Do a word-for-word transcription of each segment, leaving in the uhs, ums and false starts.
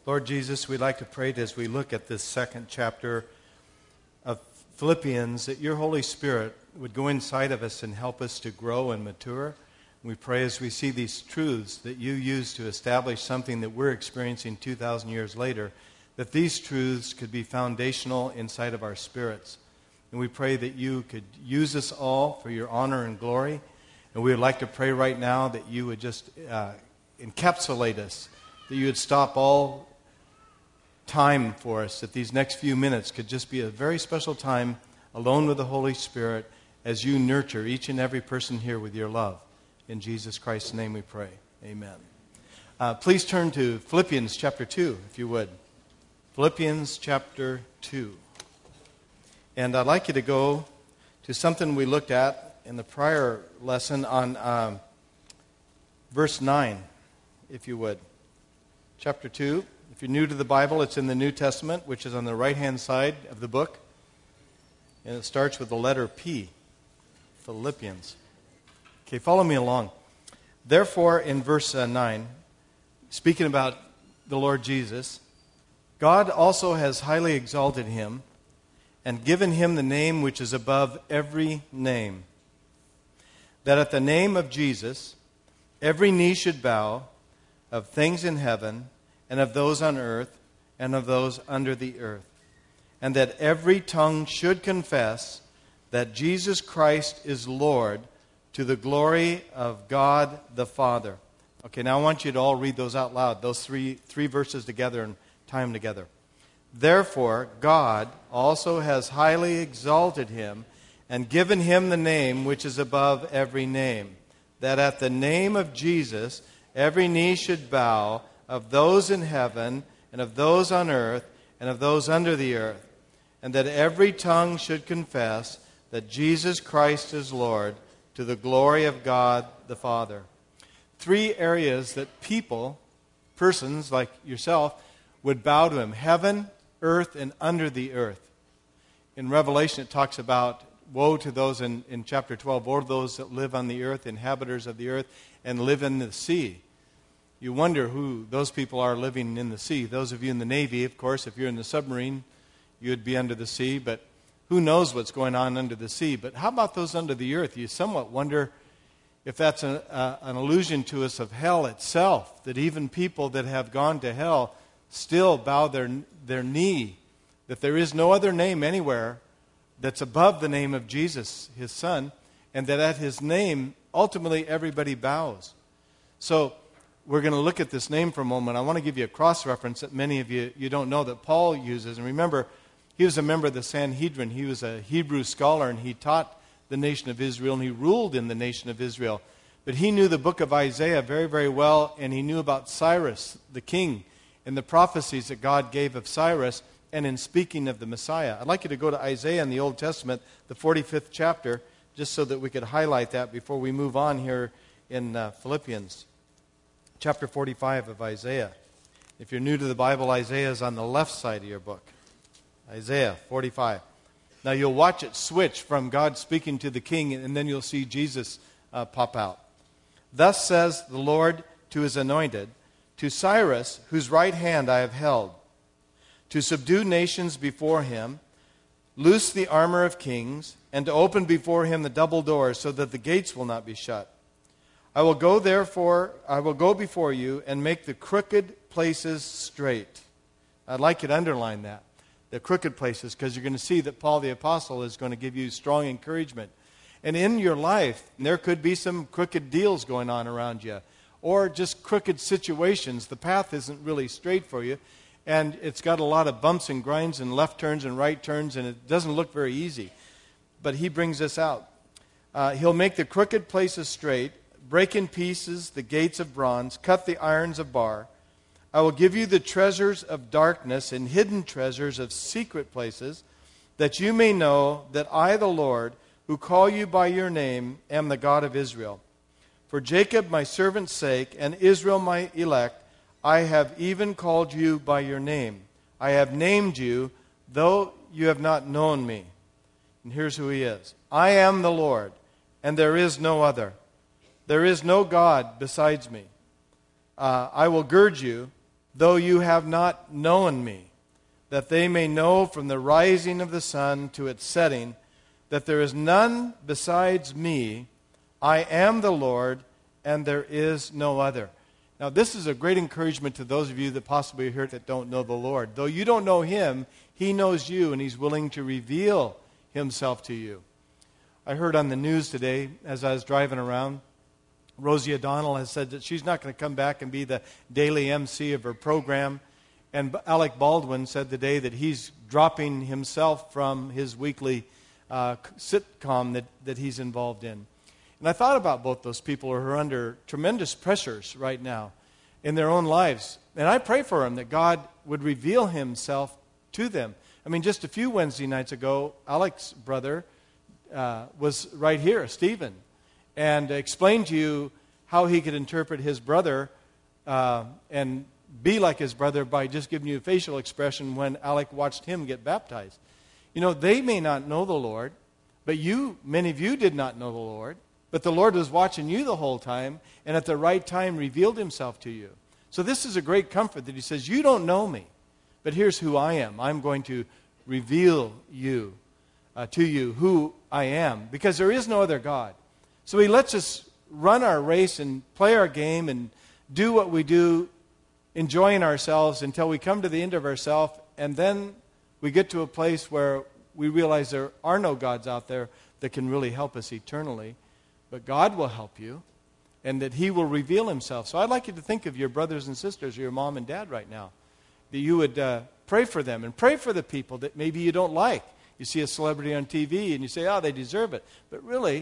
Lord Jesus, we'd like to pray as we look at this second chapter of Philippians that your Holy Spirit would go inside of us and help us to grow and mature. We pray as we see these truths that you use to establish something that we're experiencing two thousand years later, that these truths could be foundational inside of our spirits. And we pray that you could use us all for your honor and glory. And we would like to pray right now that you would just uh, encapsulate us, that you would stop all time for us, that these next few minutes could just be a very special time alone with the Holy Spirit as you nurture each and every person here with your love. In Jesus Christ's name we pray. Amen. Uh, please turn to Philippians chapter two, if you would. Philippians chapter two. And I'd like you to go to something we looked at in the prior lesson on um, verse nine, if you would. Chapter two. If you're new to the Bible, it's in the New Testament, which is on the right-hand side of the book. And it starts with the letter P, Philippians. Okay, follow me along. Therefore, in verse uh, nine, speaking about the Lord Jesus, God also has highly exalted him and given him the name which is above every name, that at the name of Jesus every knee should bow, of things in heaven and of those on earth and of those under the earth, and that every tongue should confess that Jesus Christ is Lord, to the glory of God the Father. Okay, now I want you to all read those out loud, those three three verses together and tie them together. Therefore, God also has highly exalted him and given him the name which is above every name, that at the name of Jesus every knee should bow, of those in heaven and of those on earth and of those under the earth, and that every tongue should confess that Jesus Christ is Lord, to the glory of God the Father. Three areas that people, persons like yourself, would bow to him: heaven, earth, and under the earth. In Revelation it talks about woe to those in, in chapter twelve, woe to those that live on the earth, inhabitants of the earth, and live in the sea. You wonder who those people are living in the sea. Those of you in the Navy, of course, if you're in the submarine, you'd be under the sea, but who knows what's going on under the sea? But how about those under the earth? You somewhat wonder if that's a, a, an allusion to us of hell itself, that even people that have gone to hell still bow their, their knee, that there is no other name anywhere that's above the name of Jesus, his Son, and that at his name, ultimately everybody bows. So we're going to look at this name for a moment. I want to give you a cross-reference that many of you, you don't know that Paul uses. And remember, he was a member of the Sanhedrin. He was a Hebrew scholar, and he taught the nation of Israel, and he ruled in the nation of Israel. But he knew the book of Isaiah very, very well, and he knew about Cyrus, the king, and the prophecies that God gave of Cyrus, and in speaking of the Messiah. I'd like you to go to Isaiah in the Old Testament, the forty-fifth chapter, just so that we could highlight that before we move on here in uh, Philippians. Chapter forty-five of Isaiah. If you're new to the Bible, Isaiah is on the left side of your book. Isaiah forty-five. Now you'll watch it switch from God speaking to the king, and then you'll see Jesus uh, pop out. Thus says the Lord to his anointed, to Cyrus, whose right hand I have held, to subdue nations before him, loose the armor of kings, and to open before him the double doors, so that the gates will not be shut. I will go therefore, I will go before you and make the crooked places straight. I'd like you to underline that, the crooked places, because you're going to see that Paul the Apostle is going to give you strong encouragement. And in your life, there could be some crooked deals going on around you, or just crooked situations. The path isn't really straight for you, and it's got a lot of bumps and grinds and left turns and right turns, and it doesn't look very easy. But he brings us out. Uh, he'll make the crooked places straight, break in pieces the gates of bronze, cut the irons of bar. I will give you the treasures of darkness and hidden treasures of secret places, that you may know that I, the Lord, who call you by your name, am the God of Israel. For Jacob my servant's sake, and Israel my elect, I have even called you by your name. I have named you, though you have not known me. And here's who he is. I am the Lord, and there is no other. There is no God besides me. Uh, I will gird you, though you have not known me, that they may know from the rising of the sun to its setting that there is none besides me. I am the Lord, and there is no other. Now, this is a great encouragement to those of you that possibly are here that don't know the Lord. Though you don't know Him, He knows you, and He's willing to reveal Himself to you. I heard on the news today, as I was driving around, Rosie O'Donnell has said that she's not going to come back and be the daily M C of her program. And Alec Baldwin said today that he's dropping himself from his weekly uh, sitcom that, that he's involved in. And I thought about both those people who are under tremendous pressures right now in their own lives. And I pray for them that God would reveal Himself to them. I mean, just a few Wednesday nights ago, Alec's brother uh, was right here, Stephen, and explained to you how he could interpret his brother uh, and be like his brother by just giving you a facial expression when Alec watched him get baptized. You know, they may not know the Lord, but you, many of you did not know the Lord, but the Lord was watching you the whole time, and at the right time revealed Himself to you. So this is a great comfort that He says, you don't know me, but here's who I am. I'm going to reveal you, uh, to you who I am, because there is no other God. So He lets us run our race and play our game and do what we do, enjoying ourselves until we come to the end of ourselves, and then we get to a place where we realize there are no gods out there that can really help us eternally. But God will help you, and that He will reveal Himself. So I'd like you to think of your brothers and sisters, or your mom and dad right now, that you would uh, pray for them, and pray for the people that maybe you don't like. You see a celebrity on T V, and you say, oh, they deserve it. But really,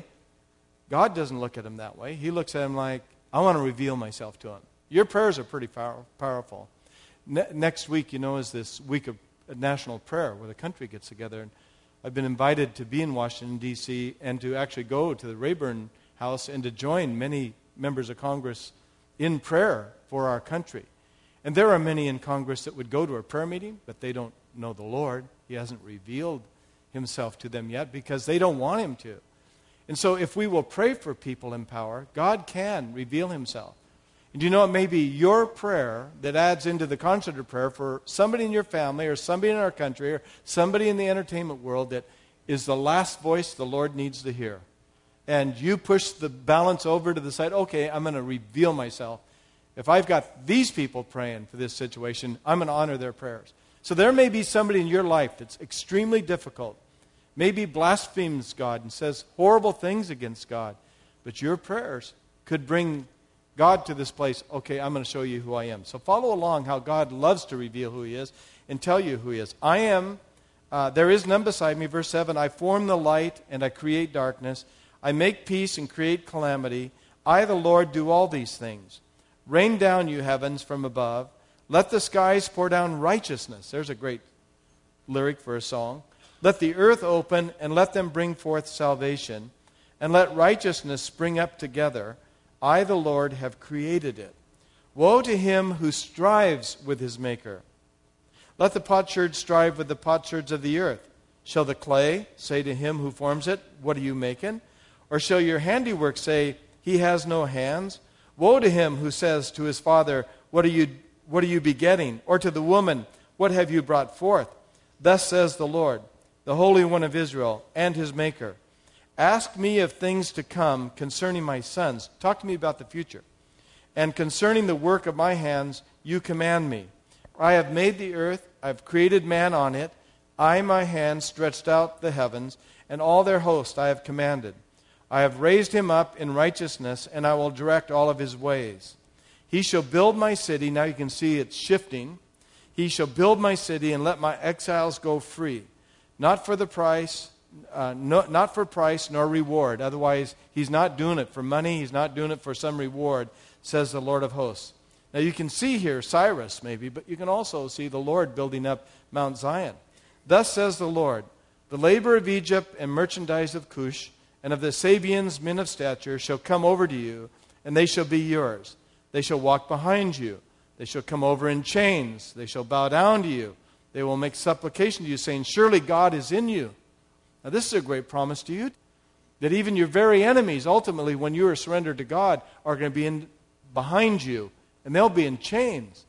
God doesn't look at them that way. He looks at them like, I want to reveal myself to them. Your prayers are pretty power, powerful. Ne- next week, you know, is this week of national prayer where the country gets together. And I've been invited to be in Washington, D C, and to actually go to the Rayburn House and to join many members of Congress in prayer for our country. And there are many in Congress that would go to a prayer meeting, but they don't know the Lord. He hasn't revealed Himself to them yet because they don't want Him to. And so if we will pray for people in power, God can reveal Himself. And you know, it may be your prayer that adds into the concert of prayer for somebody in your family or somebody in our country or somebody in the entertainment world that is the last voice the Lord needs to hear. And you push the balance over to the side, okay, I'm going to reveal myself. If I've got these people praying for this situation, I'm going to honor their prayers. So there may be somebody in your life that's extremely difficult, maybe blasphemes God and says horrible things against God, but your prayers could bring God to this place. Okay, I'm going to show you who I am. So follow along how God loves to reveal who He is and tell you who He is. I am, uh, there is none beside me. Verse seven, I form the light and I create darkness. I make peace and create calamity. I, the Lord, do all these things. Rain down, you heavens, from above. Let the skies pour down righteousness. There's a great lyric for a song. Let the earth open and let them bring forth salvation. And let righteousness spring up together. I, the Lord, have created it. Woe to him who strives with his maker. Let the potsherd strive with the potsherds of the earth. Shall the clay say to him who forms it, what are you making? Or shall your handiwork say, he has no hands? Woe to him who says to his father, what are you, what are you begetting? Or to the woman, what have you brought forth? Thus says the Lord, the Holy One of Israel, and his Maker. Ask me of things to come concerning my sons. Talk to me about the future. And concerning the work of my hands, you command me. I have made the earth, I have created man on it. I, my hand, stretched out the heavens, and all their host I have commanded. I have raised him up in righteousness, and I will direct all of his ways. He shall build my city. Now you can see it's shifting. He shall build my city and let my exiles go free. Not for the price, uh, no, not for price nor reward. Otherwise, he's not doing it for money. He's not doing it for some reward, says the Lord of hosts. Now you can see here Cyrus maybe, but you can also see the Lord building up Mount Zion. Thus says the Lord, the labor of Egypt and merchandise of Cush, and of the Sabians, men of stature, shall come over to you, and they shall be yours. They shall walk behind you. They shall come over in chains. They shall bow down to you. They will make supplication to you, saying, surely God is in you. Now this is a great promise to you, that even your very enemies, ultimately, when you are surrendered to God, are going to be in behind you, and they'll be in chains.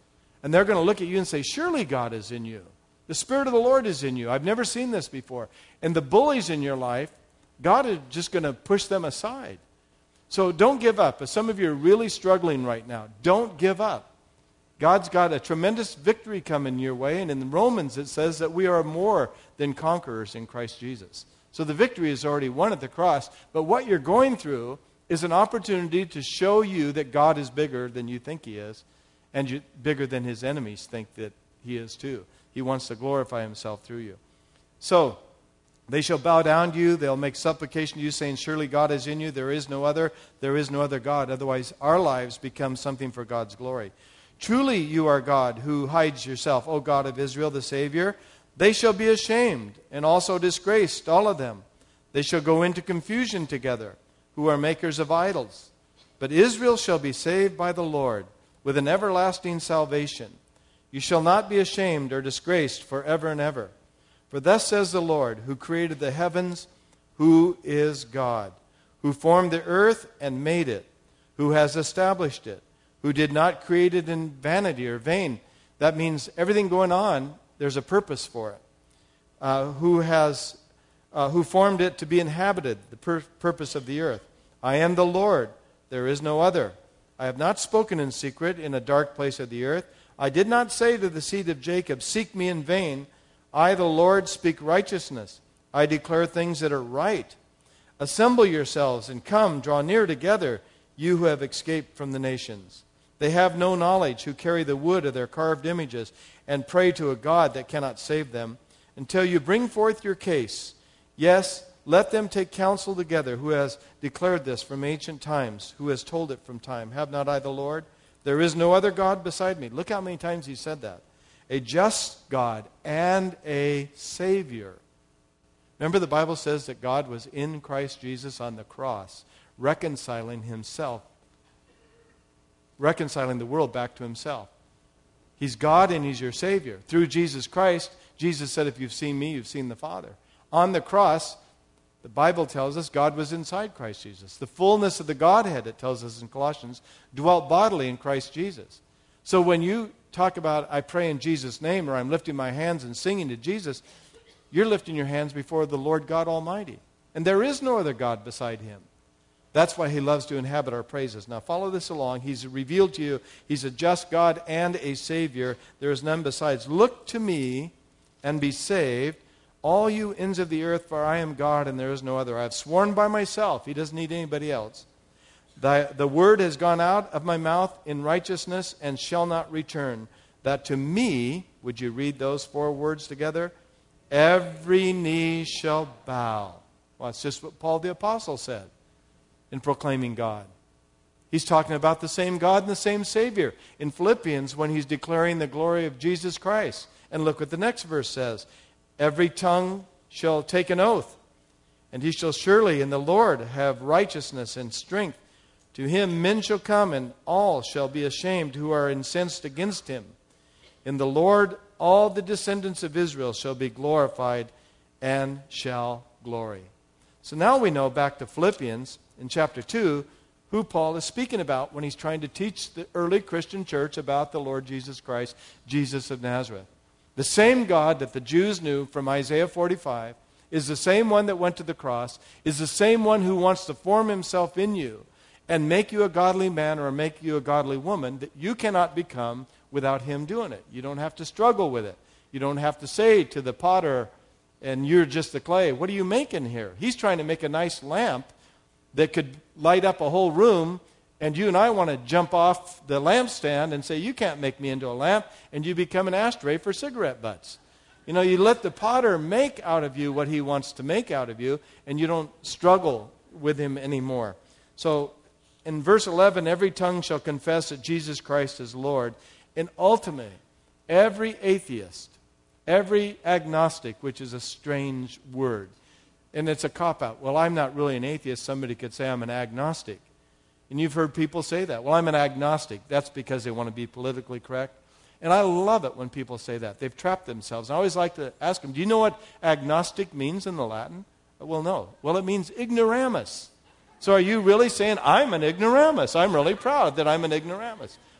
And they're going to look at you and say, surely God is in you. The Spirit of the Lord is in you. I've never seen this before. And the bullies in your life, God is just going to push them aside. So don't give up. If some of you are really struggling right now, don't give up. God's got a tremendous victory coming your way, and in Romans it says that we are more than conquerors in Christ Jesus. So the victory is already won at the cross, but what you're going through is an opportunity to show you that God is bigger than you think He is, and you, bigger than His enemies think that He is too. He wants to glorify Himself through you. So, they shall bow down to you, they'll make supplication to you, saying, surely God is in you, there is no other, there is no other God. Otherwise, our lives become something for God's glory. Truly you are God, who hides yourself, O God of Israel, the Savior. They shall be ashamed, and also disgraced, all of them. They shall go into confusion together, who are makers of idols. But Israel shall be saved by the Lord, with an everlasting salvation. You shall not be ashamed or disgraced forever and ever. For thus says the Lord, who created the heavens, who is God, who formed the earth and made it, who has established it, who did not create it in vanity or vain. That means everything going on, there's a purpose for it. Uh, who has, uh, who formed it to be inhabited, the pur- purpose of the earth. I am the Lord, there is no other. I have not spoken in secret in a dark place of the earth. I did not say to the seed of Jacob, seek me in vain. I, the Lord, speak righteousness. I declare things that are right. Assemble yourselves and come, draw near together, you who have escaped from the nations. They have no knowledge, who carry the wood of their carved images and pray to a God that cannot save them, until you bring forth your case. Yes, let them take counsel together, who has declared this from ancient times, who has told it from time. Have not I the Lord? There is no other God beside me. Look how many times he said that. A just God and a Savior. Remember, the Bible says that God was in Christ Jesus on the cross, reconciling himself, reconciling the world back to himself. He's God and he's your Savior. Through Jesus Christ, Jesus said, if you've seen me, you've seen the Father. On the cross, the Bible tells us God was inside Christ Jesus. The fullness of the Godhead, it tells us in Colossians, dwelt bodily in Christ Jesus. So when you talk about, I pray in Jesus' name, or I'm lifting my hands and singing to Jesus, you're lifting your hands before the Lord God Almighty. And there is no other God beside him. That's why he loves to inhabit our praises. Now follow this along. He's revealed to you, he's a just God and a Savior. There is none besides. Look to me and be saved, all you ends of the earth, for I am God and there is no other. I have sworn by myself. He doesn't need anybody else. The, the word has gone out of my mouth in righteousness and shall not return. That to me, would you read those four words together? Every knee shall bow. Well, it's just what Paul the Apostle said in proclaiming God. He's talking about the same God and the same Savior in Philippians when he's declaring the glory of Jesus Christ. And look what the next verse says. Every tongue shall take an oath, and he shall surely in the Lord have righteousness and strength. To him men shall come, and all shall be ashamed who are incensed against him. In the Lord all the descendants of Israel shall be glorified and shall glory. So now we know, back to Philippians in chapter two, who Paul is speaking about when he's trying to teach the early Christian church about the Lord Jesus Christ, Jesus of Nazareth. The same God that the Jews knew from Isaiah forty-five is the same one that went to the cross, is the same one who wants to form himself in you and make you a godly man or make you a godly woman that you cannot become without him doing it. You don't have to struggle with it. You don't have to say to the potter, and you're just the clay, what are you making here? He's trying to make a nice lamp that could light up a whole room, and you and I want to jump off the lampstand and say, you can't make me into a lamp, and you become an ashtray for cigarette butts. You know, you let the potter make out of you what he wants to make out of you, and you don't struggle with him anymore. So, in verse eleven, every tongue shall confess that Jesus Christ is Lord. And ultimately, every atheist, every agnostic, which is a strange word, and it's a cop-out. Well, I'm not really an atheist. Somebody could say I'm an agnostic. And you've heard people say that. Well, I'm an agnostic. That's because they want to be politically correct. And I love it when people say that. They've trapped themselves. I always like to ask them, do you know what agnostic means in the Latin? Well, no. Well, it means ignoramus. So are you really saying, I'm an ignoramus? I'm really proud that I'm an ignoramus.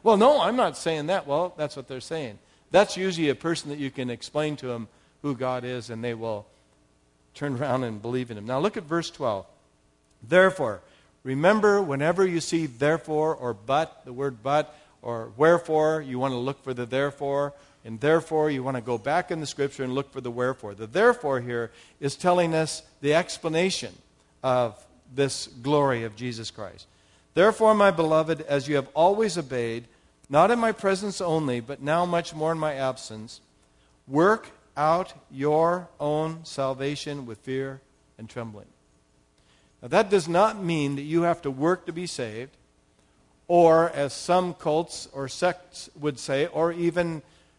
Well, no, I'm not saying that. Well, that's what they're saying. That's usually a person that you can explain to them who God is, and they will turn around and believe in him. Now look at verse twelve. Therefore, remember whenever you see therefore or but, the word but, or wherefore, you want to look for the therefore, and therefore you want to go back in the Scripture and look for the wherefore. The therefore here is telling us the explanation of this glory of Jesus Christ. Therefore, my beloved, as you have always obeyed, not in my presence only, but now much more in my absence, work out your own salvation with fear and trembling. Now, that does not mean that you have to work to be saved, or as some cults or sects would say, or even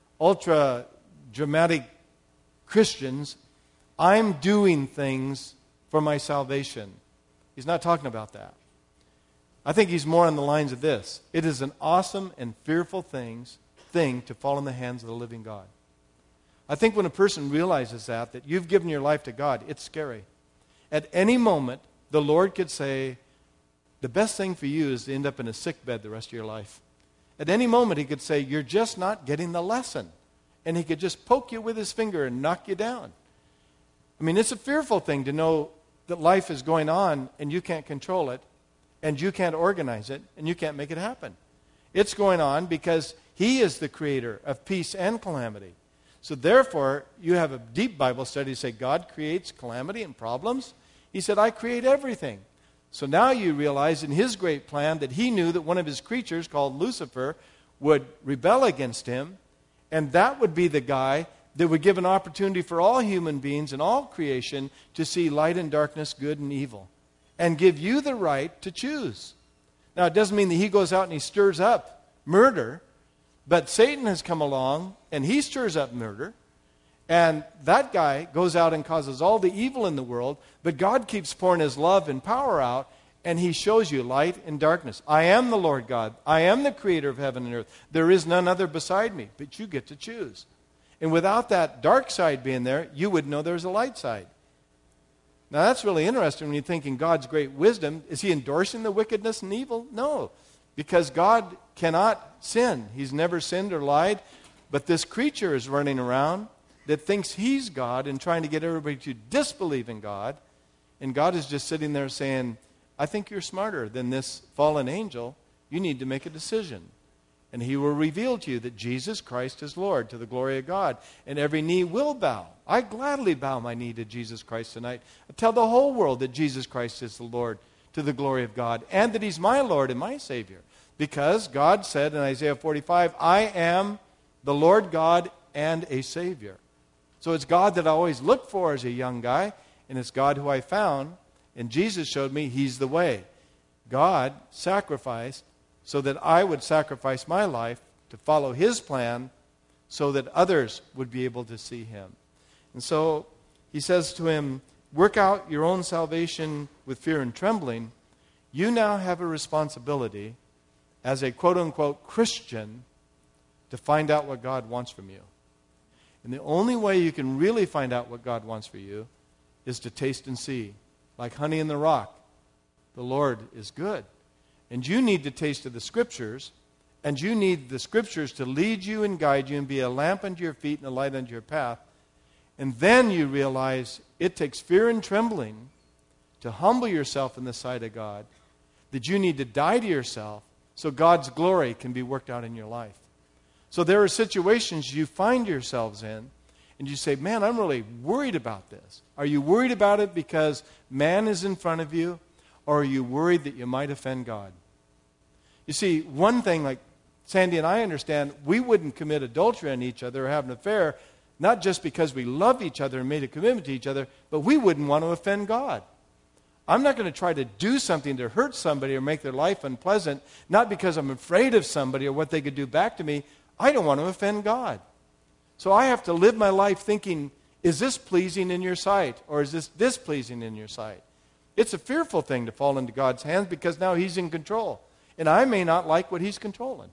ultra-dramatic Christians, I'm doing things for my salvation. He's not talking about that. I think he's more on the lines of this. It is an awesome and fearful things, thing to fall in the hands of the living God. I think when a person realizes that, that you've given your life to God, it's scary. At any moment, the Lord could say, the best thing for you is to end up in a sick bed the rest of your life. At any moment, he could say, you're just not getting the lesson. And he could just poke you with his finger and knock you down. I mean, it's a fearful thing to know that life is going on and you can't control it, and you can't organize it, and you can't make it happen. It's going on because he is the creator of peace and calamity. So therefore, you have a deep Bible study to say God creates calamity and problems. He said, I create everything. So now you realize in his great plan that he knew that one of his creatures called Lucifer would rebel against him, and that would be the guy that would give an opportunity for all human beings and all creation to see light and darkness, good and evil, and give you the right to choose. Now, it doesn't mean that he goes out and he stirs up murder, but Satan has come along and he stirs up murder, and that guy goes out and causes all the evil in the world, but God keeps pouring his love and power out, and he shows you light and darkness. I am the Lord God. I am the creator of heaven and earth. There is none other beside me, but you get to choose. And without that dark side being there, you would know there's a light side. Now that's really interesting when you think in God's great wisdom. Is he endorsing the wickedness and evil? No, because God cannot sin. He's never sinned or lied. But this creature is running around that thinks he's God and trying to get everybody to disbelieve in God. And God is just sitting there saying, I think you're smarter than this fallen angel. You need to make a decision. And he will reveal to you that Jesus Christ is Lord, to the glory of God. And every knee will bow. I gladly bow my knee to Jesus Christ tonight. I tell the whole world that Jesus Christ is the Lord, to the glory of God, and that he's my Lord and my Savior. Because God said in Isaiah forty-five, I am the Lord God and a Savior. So it's God that I always looked for as a young guy, and it's God who I found, and Jesus showed me he's the way. God sacrificed so that I would sacrifice my life to follow his plan so that others would be able to see him. And so he says to him, work out your own salvation with fear and trembling. You now have a responsibility as a quote-unquote Christian to find out what God wants from you. And the only way you can really find out what God wants for you is to taste and see. Like honey in the rock, the Lord is good. And you need to taste of the Scriptures, and you need the Scriptures to lead you and guide you and be a lamp unto your feet and a light unto your path. And then you realize it takes fear and trembling to humble yourself in the sight of God, that you need to die to yourself so God's glory can be worked out in your life. So there are situations you find yourselves in, and you say, man, I'm really worried about this. Are you worried about it because man is in front of you? Or are you worried that you might offend God? You see, one thing, like Sandy and I understand, we wouldn't commit adultery on each other or have an affair, not just because we love each other and made a commitment to each other, but we wouldn't want to offend God. I'm not going to try to do something to hurt somebody or make their life unpleasant, not because I'm afraid of somebody or what they could do back to me. I don't want to offend God. So I have to live my life thinking, is this pleasing in your sight, or is this displeasing in your sight? It's a fearful thing to fall into God's hands because now he's in control. And I may not like what he's controlling.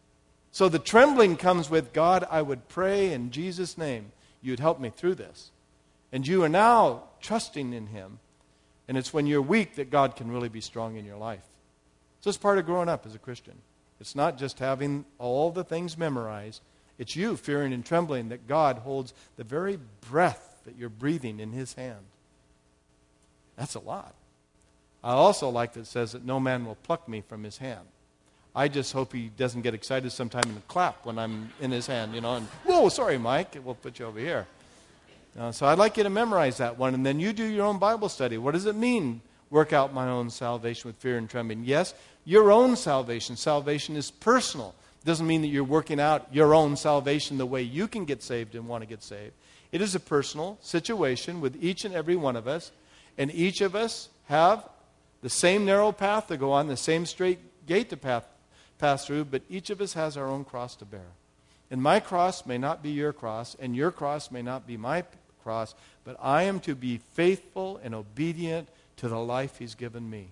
So the trembling comes with, God, I would pray in Jesus' name you'd help me through this. And you are now trusting in him. And it's when you're weak that God can really be strong in your life. So it's part of growing up as a Christian. It's not just having all the things memorized. It's you fearing and trembling that God holds the very breath that you're breathing in His hand. That's a lot. I also like that it says that no man will pluck me from His hand. I just hope He doesn't get excited sometime and clap when I'm in His hand, you know, and, whoa, sorry, Mike, we'll put you over here. Uh, so I'd like you to memorize that one, and then you do your own Bible study. What does it mean, work out my own salvation with fear and trembling? Yes, your own salvation. Salvation is personal. It doesn't mean that you're working out your own salvation the way you can get saved and want to get saved. It is a personal situation with each and every one of us, and each of us have the same narrow path to go on, the same straight gate to path, pass through, but each of us has our own cross to bear. And my cross may not be your cross, and your cross may not be my cross, but I am to be faithful and obedient to the life He's given me.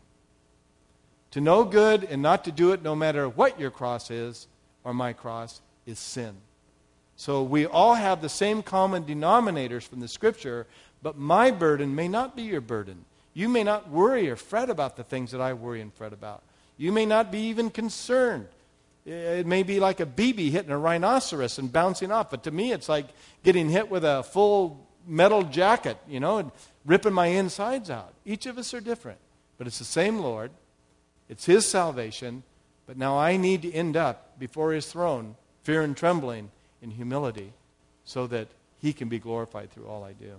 To know good and not to do it, no matter what your cross is, or my cross, is sin. So we all have the same common denominators from the Scripture, but my burden may not be your burden. You may not worry or fret about the things that I worry and fret about. You may not be even concerned. It may be like a B B hitting a rhinoceros and bouncing off, but to me it's like getting hit with a full metal jacket, you know, and ripping my insides out. Each of us are different, but it's the same Lord. It's His salvation, but now I need to end up before His throne, fear and trembling in humility, so that He can be glorified through all I do.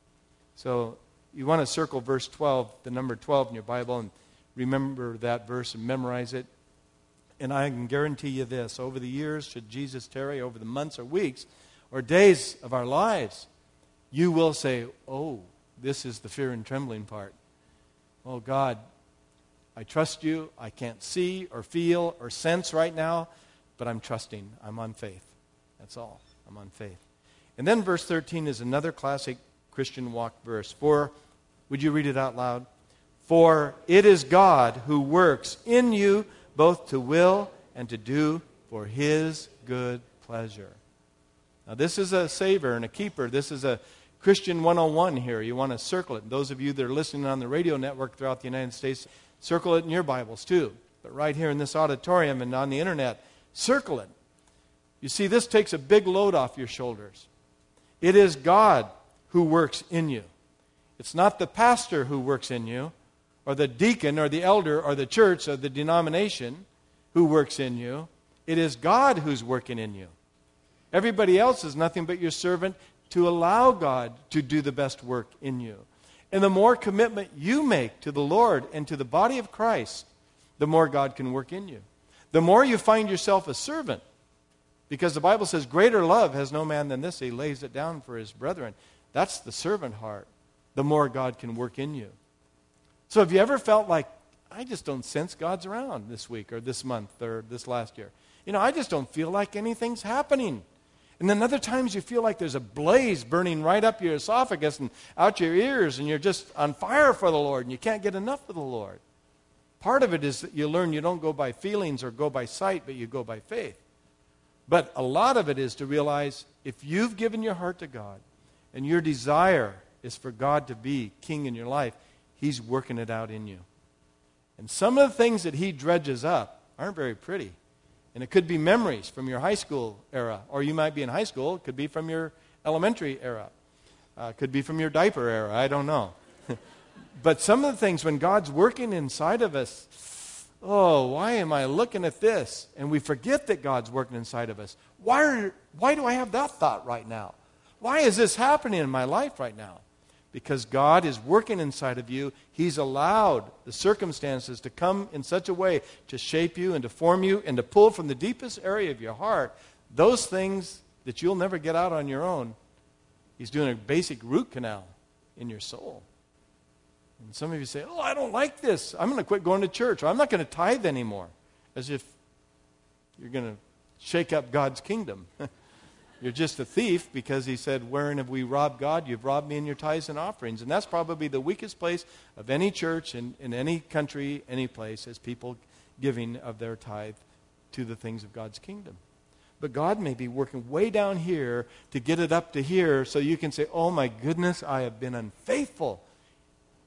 So you want to circle verse twelve, the number twelve in your Bible, and remember that verse and memorize it. And I can guarantee you this, over the years, should Jesus tarry, over the months or weeks or days of our lives, you will say, oh, this is the fear and trembling part. Oh, God, I trust you. I can't see or feel or sense right now, but I'm trusting. I'm on faith. That's all. I'm on faith. And then verse thirteen is another classic Christian walk verse. For, would you read it out loud? For it is God who works in you both to will and to do for His good pleasure. Now this is a saver and a keeper. This is a Christian one oh one here. You want to circle it. Those of you that are listening on the radio network throughout the United States, circle it in your Bibles too. But right here in this auditorium and on the internet, circle it. You see, this takes a big load off your shoulders. It is God who works in you. It's not the pastor who works in you, or the deacon, or the elder, or the church, or the denomination who works in you. It is God who's working in you. Everybody else is nothing but your servant to allow God to do the best work in you. And the more commitment you make to the Lord and to the body of Christ, the more God can work in you. The more you find yourself a servant, because the Bible says, greater love has no man than this, he lays it down for his brethren. That's the servant heart. The more God can work in you. So have you ever felt like, I just don't sense God's around this week or this month or this last year? You know, I just don't feel like anything's happening. And then other times you feel like there's a blaze burning right up your esophagus and out your ears, and you're just on fire for the Lord, and you can't get enough of the Lord. Part of it is that you learn you don't go by feelings or go by sight, but you go by faith. But a lot of it is to realize if you've given your heart to God and your desire is for God to be king in your life, He's working it out in you. And some of the things that He dredges up aren't very pretty. And it could be memories from your high school era, or you might be in high school. It could be from your elementary era. Uh, it could be from your diaper era. I don't know. But some of the things, when God's working inside of us, oh, why am I looking at this? And we forget that God's working inside of us. Why, are, why do I have that thought right now? Why is this happening in my life right now? Because God is working inside of you. He's allowed the circumstances to come in such a way to shape you and to form you and to pull from the deepest area of your heart those things that you'll never get out on your own. He's doing a basic root canal in your soul. And some of you say, oh, I don't like this. I'm going to quit going to church, or I'm not going to tithe anymore. As if you're going to shake up God's kingdom. You're just a thief, because He said, wherein have we robbed God? You've robbed me in your tithes and offerings. And that's probably the weakest place of any church in, in any country, any place, is people giving of their tithe to the things of God's kingdom. But God may be working way down here to get it up to here so you can say, oh my goodness, I have been unfaithful.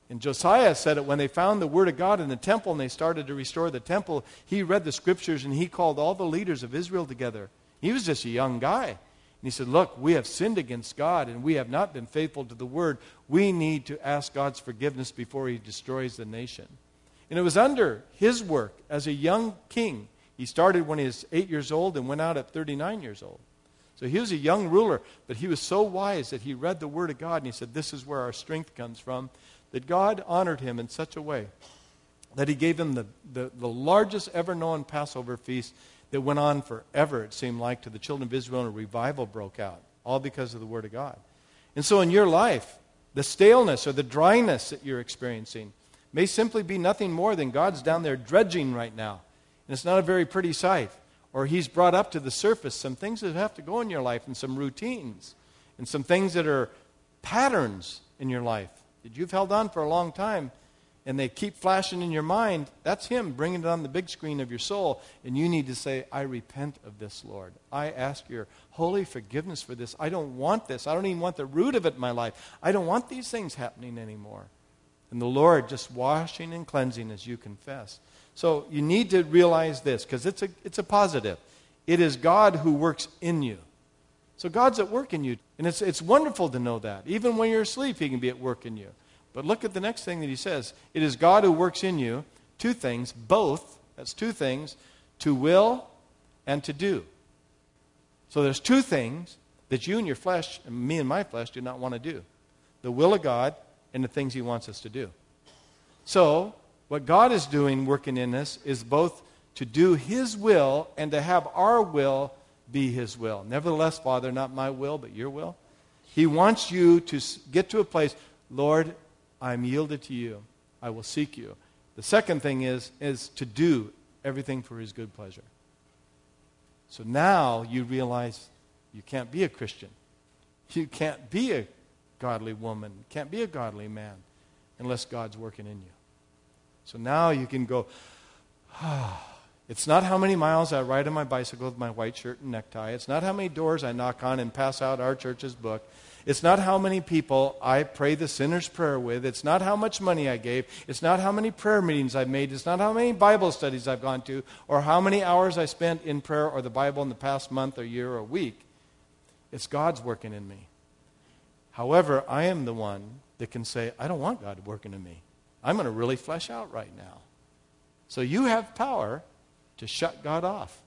And Josiah said it when they found the Word of God in the temple and they started to restore the temple. He read the Scriptures and he called all the leaders of Israel together. He was just a young guy. And he said, look, we have sinned against God and we have not been faithful to the Word. We need to ask God's forgiveness before He destroys the nation. And it was under his work as a young king. He started when he was eight years old and went out at thirty-nine years old. So he was a young ruler, but he was so wise that he read the Word of God and he said, this is where our strength comes from. That God honored him in such a way that He gave him the, the, the largest ever known Passover feast that went on forever, it seemed like, to the children of Israel, and a revival broke out, all because of the Word of God. And so in your life, the staleness or the dryness that you're experiencing may simply be nothing more than God's down there dredging right now. And it's not a very pretty sight. Or He's brought up to the surface some things that have to go in your life, and some routines, and some things that are patterns in your life that you've held on for a long time, and they keep flashing in your mind. That's Him bringing it on the big screen of your soul, and you need to say, I repent of this, Lord. I ask Your holy forgiveness for this. I don't want this. I don't even want the root of it in my life. I don't want these things happening anymore. And the Lord just washing and cleansing as you confess. So you need to realize this, because it's a, it's a positive. It is God who works in you. So God's at work in you. And it's, it's wonderful to know that. Even when you're asleep, He can be at work in you. But look at the next thing that He says. It is God who works in you, two things, both, that's two things, to will and to do. So there's two things that you and your flesh, and me and my flesh, do not want to do. The will of God and the things He wants us to do. So, what God is doing, working in us, is both to do His will and to have our will be His will. Nevertheless, Father, not my will, but Your will. He wants you to get to a place, Lord, I'm yielded to You. I will seek You. The second thing is, is to do everything for His good pleasure. So now you realize you can't be a Christian. You can't be a godly woman, can't be a godly man unless God's working in you. So now you can go, ah. It's not how many miles I ride on my bicycle with my white shirt and necktie. It's not how many doors I knock on and pass out our church's book. It's not how many people I pray the sinner's prayer with. It's not how much money I gave. It's not how many prayer meetings I've made. It's not how many Bible studies I've gone to, or how many hours I spent in prayer or the Bible in the past month or year or week. It's God's working in me. However, I am the one that can say, I don't want God working in me. I'm going to really flesh out right now. So you have power to shut God off.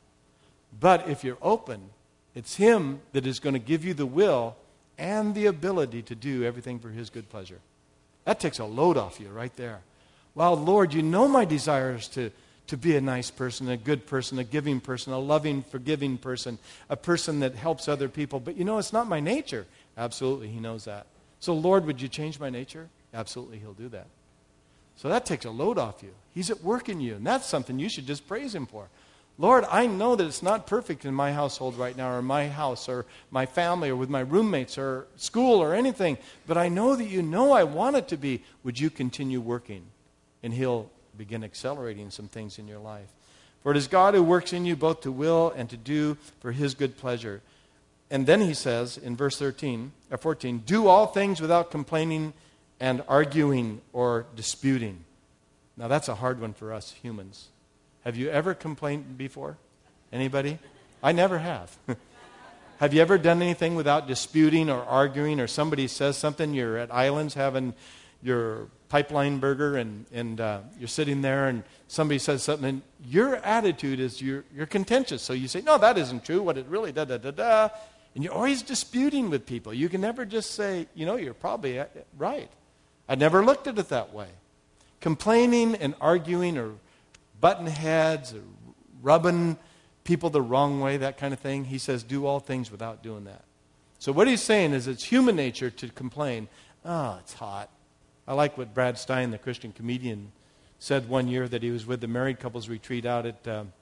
But if you're open, it's Him that is going to give you the will and the ability to do everything for His good pleasure. That takes a load off you right there. Well, Lord, You know my desires to, to be a nice person, a good person, a giving person, a loving, forgiving person, a person that helps other people. But you know, it's not my nature. Absolutely, He knows that. So, Lord, would You change my nature? Absolutely, He'll do that. So that takes a load off you. He's at work in you, and that's something you should just praise Him for. Lord, I know that it's not perfect in my household right now, or my house, or my family, or with my roommates, or school, or anything, but I know that You know I want it to be. Would You continue working? And He'll begin accelerating some things in your life. For it is God who works in you both to will and to do for His good pleasure. And then He says in verse thirteen, or fourteen, do all things without complaining and arguing or disputing. Now that's a hard one for us humans. Have you ever complained before? Anybody? I never have. Have you ever done anything without disputing or arguing, or somebody says something, you're at Islands having your pipeline burger and, and uh, you're sitting there and somebody says something and your attitude is you're, you're contentious. So you say, no, that isn't true. What it really da da da da. And you're always disputing with people. You can never just say, you know, you're probably right. I never looked at it that way. Complaining and arguing or butting heads or rubbing people the wrong way, that kind of thing. He says, do all things without doing that. So what he's saying is it's human nature to complain. Oh, it's hot. I like what Brad Stein, the Christian comedian, said one year that he was with the married couples retreat out at um,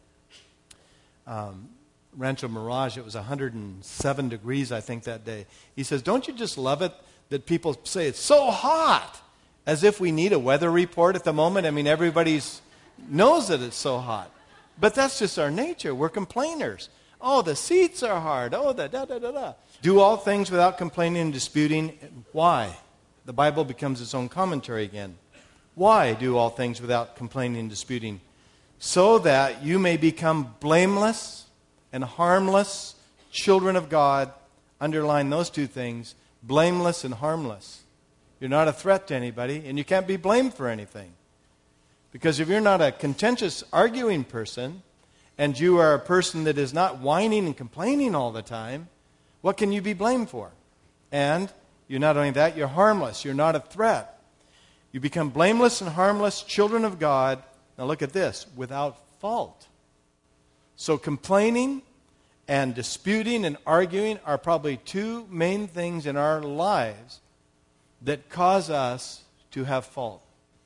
um, Rancho Mirage. It was one hundred seven degrees, I think, that day. He says, don't you just love it that people say it's so hot, as if we need a weather report at the moment? I mean, everybody knows that it's so hot. But that's just our nature. We're complainers. Oh, the seats are hard. Oh, the da-da-da-da. Do all things without complaining and disputing. Why? The Bible becomes its own commentary again. Why do all things without complaining and disputing? So that you may become blameless and harmless children of God. Underline those two things, blameless and harmless. You're not a threat to anybody, and you can't be blamed for anything. Because if you're not a contentious, arguing person, and you are a person that is not whining and complaining all the time, what can you be blamed for? And you're not only that, you're harmless. You're not a threat. You become blameless and harmless children of God. Now look at this, without fault. So complaining and disputing and arguing are probably two main things in our lives that cause us to have fault.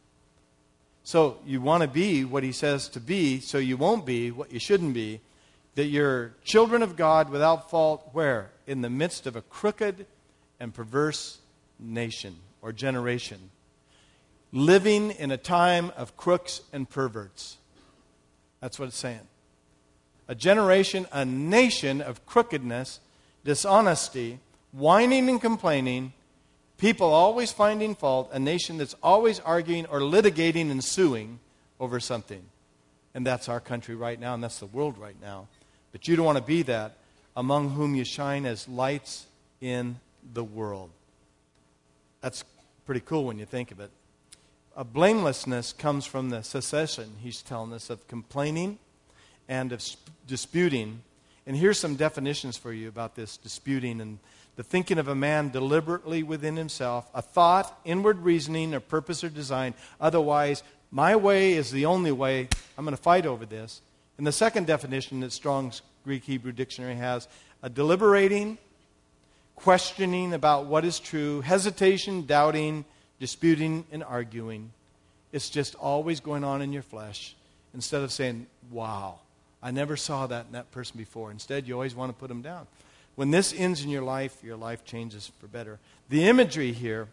So you want to be what he says to be, so you won't be what you shouldn't be. That you're children of God without fault, where? In the midst of a crooked and perverse nation or generation. Living in a time of crooks and perverts. That's what it's saying. A generation, a nation of crookedness, dishonesty, whining and complaining, people always finding fault, a nation that's always arguing or litigating and suing over something. And that's our country right now, and that's the world right now. But you don't want to be that, among whom you shine as lights in the world. That's pretty cool when you think of it. A blamelessness comes from the cessation, he's telling us, of complaining and of sp- disputing. And here's some definitions for you about this disputing and the thinking of a man deliberately within himself, a thought, inward reasoning, or purpose or design. Otherwise, my way is the only way. I'm going to fight over this. And the second definition that Strong's Greek Hebrew Dictionary has, a deliberating, questioning about what is true, hesitation, doubting, disputing, and arguing. It's just always going on in your flesh. Instead of saying, wow, I never saw that in that person before. Instead, you always want to put them down. When this ends in your life, your life changes for better. The imagery here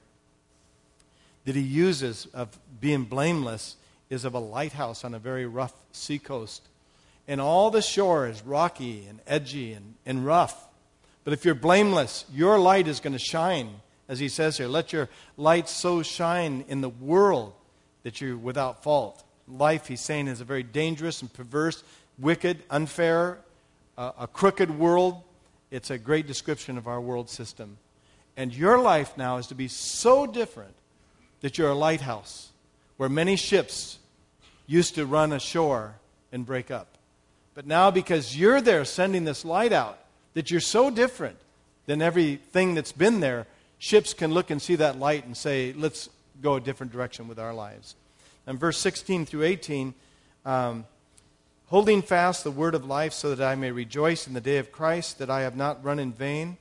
that he uses of being blameless is of a lighthouse on a very rough seacoast. And all the shore is rocky and edgy and, and rough. But if you're blameless, your light is going to shine. As he says here, let your light so shine in the world that you're without fault. Life, he's saying, is a very dangerous and perverse, wicked, unfair, uh, a crooked world. It's a great description of our world system. And your life now is to be so different that you're a lighthouse where many ships used to run ashore and break up. But now, because you're there sending this light out, that you're so different than everything that's been there, ships can look and see that light and say, let's go a different direction with our lives. And verse sixteen through eighteen, um, holding fast the word of life so that I may rejoice in the day of Christ, that I have not run in vain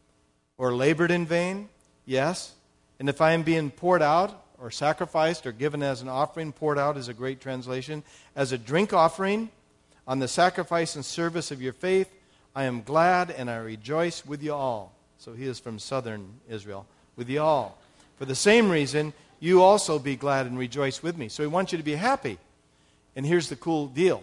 or labored in vain. Yes. And if I am being poured out or sacrificed or given as an offering, poured out is a great translation, as a drink offering on the sacrifice and service of your faith, I am glad and I rejoice with you all. So he is from southern Israel. With you all. For the same reason, you also be glad and rejoice with me. So he wants you to be happy. And here's the cool deal.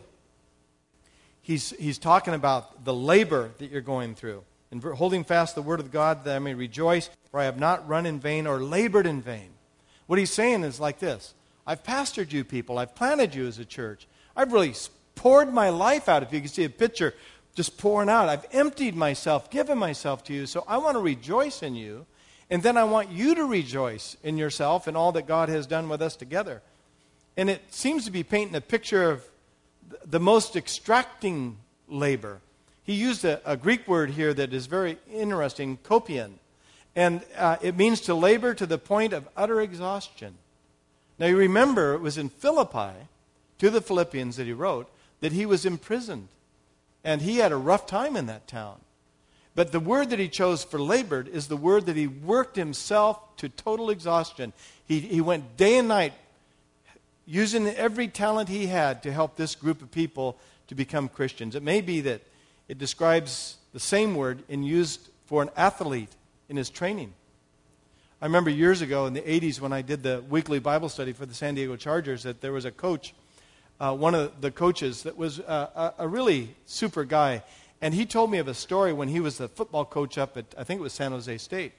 He's, he's talking about the labor that you're going through. And holding fast the word of God that I may rejoice, for I have not run in vain or labored in vain. What he's saying is like this. I've pastored you people. I've planted you as a church. I've really poured my life out. If you can see a picture, just pouring out. I've emptied myself, given myself to you. So I want to rejoice in you. And then I want you to rejoice in yourself and all that God has done with us together. And it seems to be painting a picture of the most extracting labor. He used a, a Greek word here that is very interesting, kopion. And uh, it means to labor to the point of utter exhaustion. Now you remember it was in Philippi, to the Philippians that he wrote, that he was imprisoned. And he had a rough time in that town. But the word that he chose for labored is the word that he worked himself to total exhaustion. He, he went day and night using every talent he had to help this group of people to become Christians. It may be that it describes the same word and used for an athlete in his training. I remember years ago in the eighties when I did the weekly Bible study for the San Diego Chargers that there was a coach, uh, one of the coaches that was uh, a, a really super guy. And he told me of a story when he was the football coach up at, I think it was San Jose State.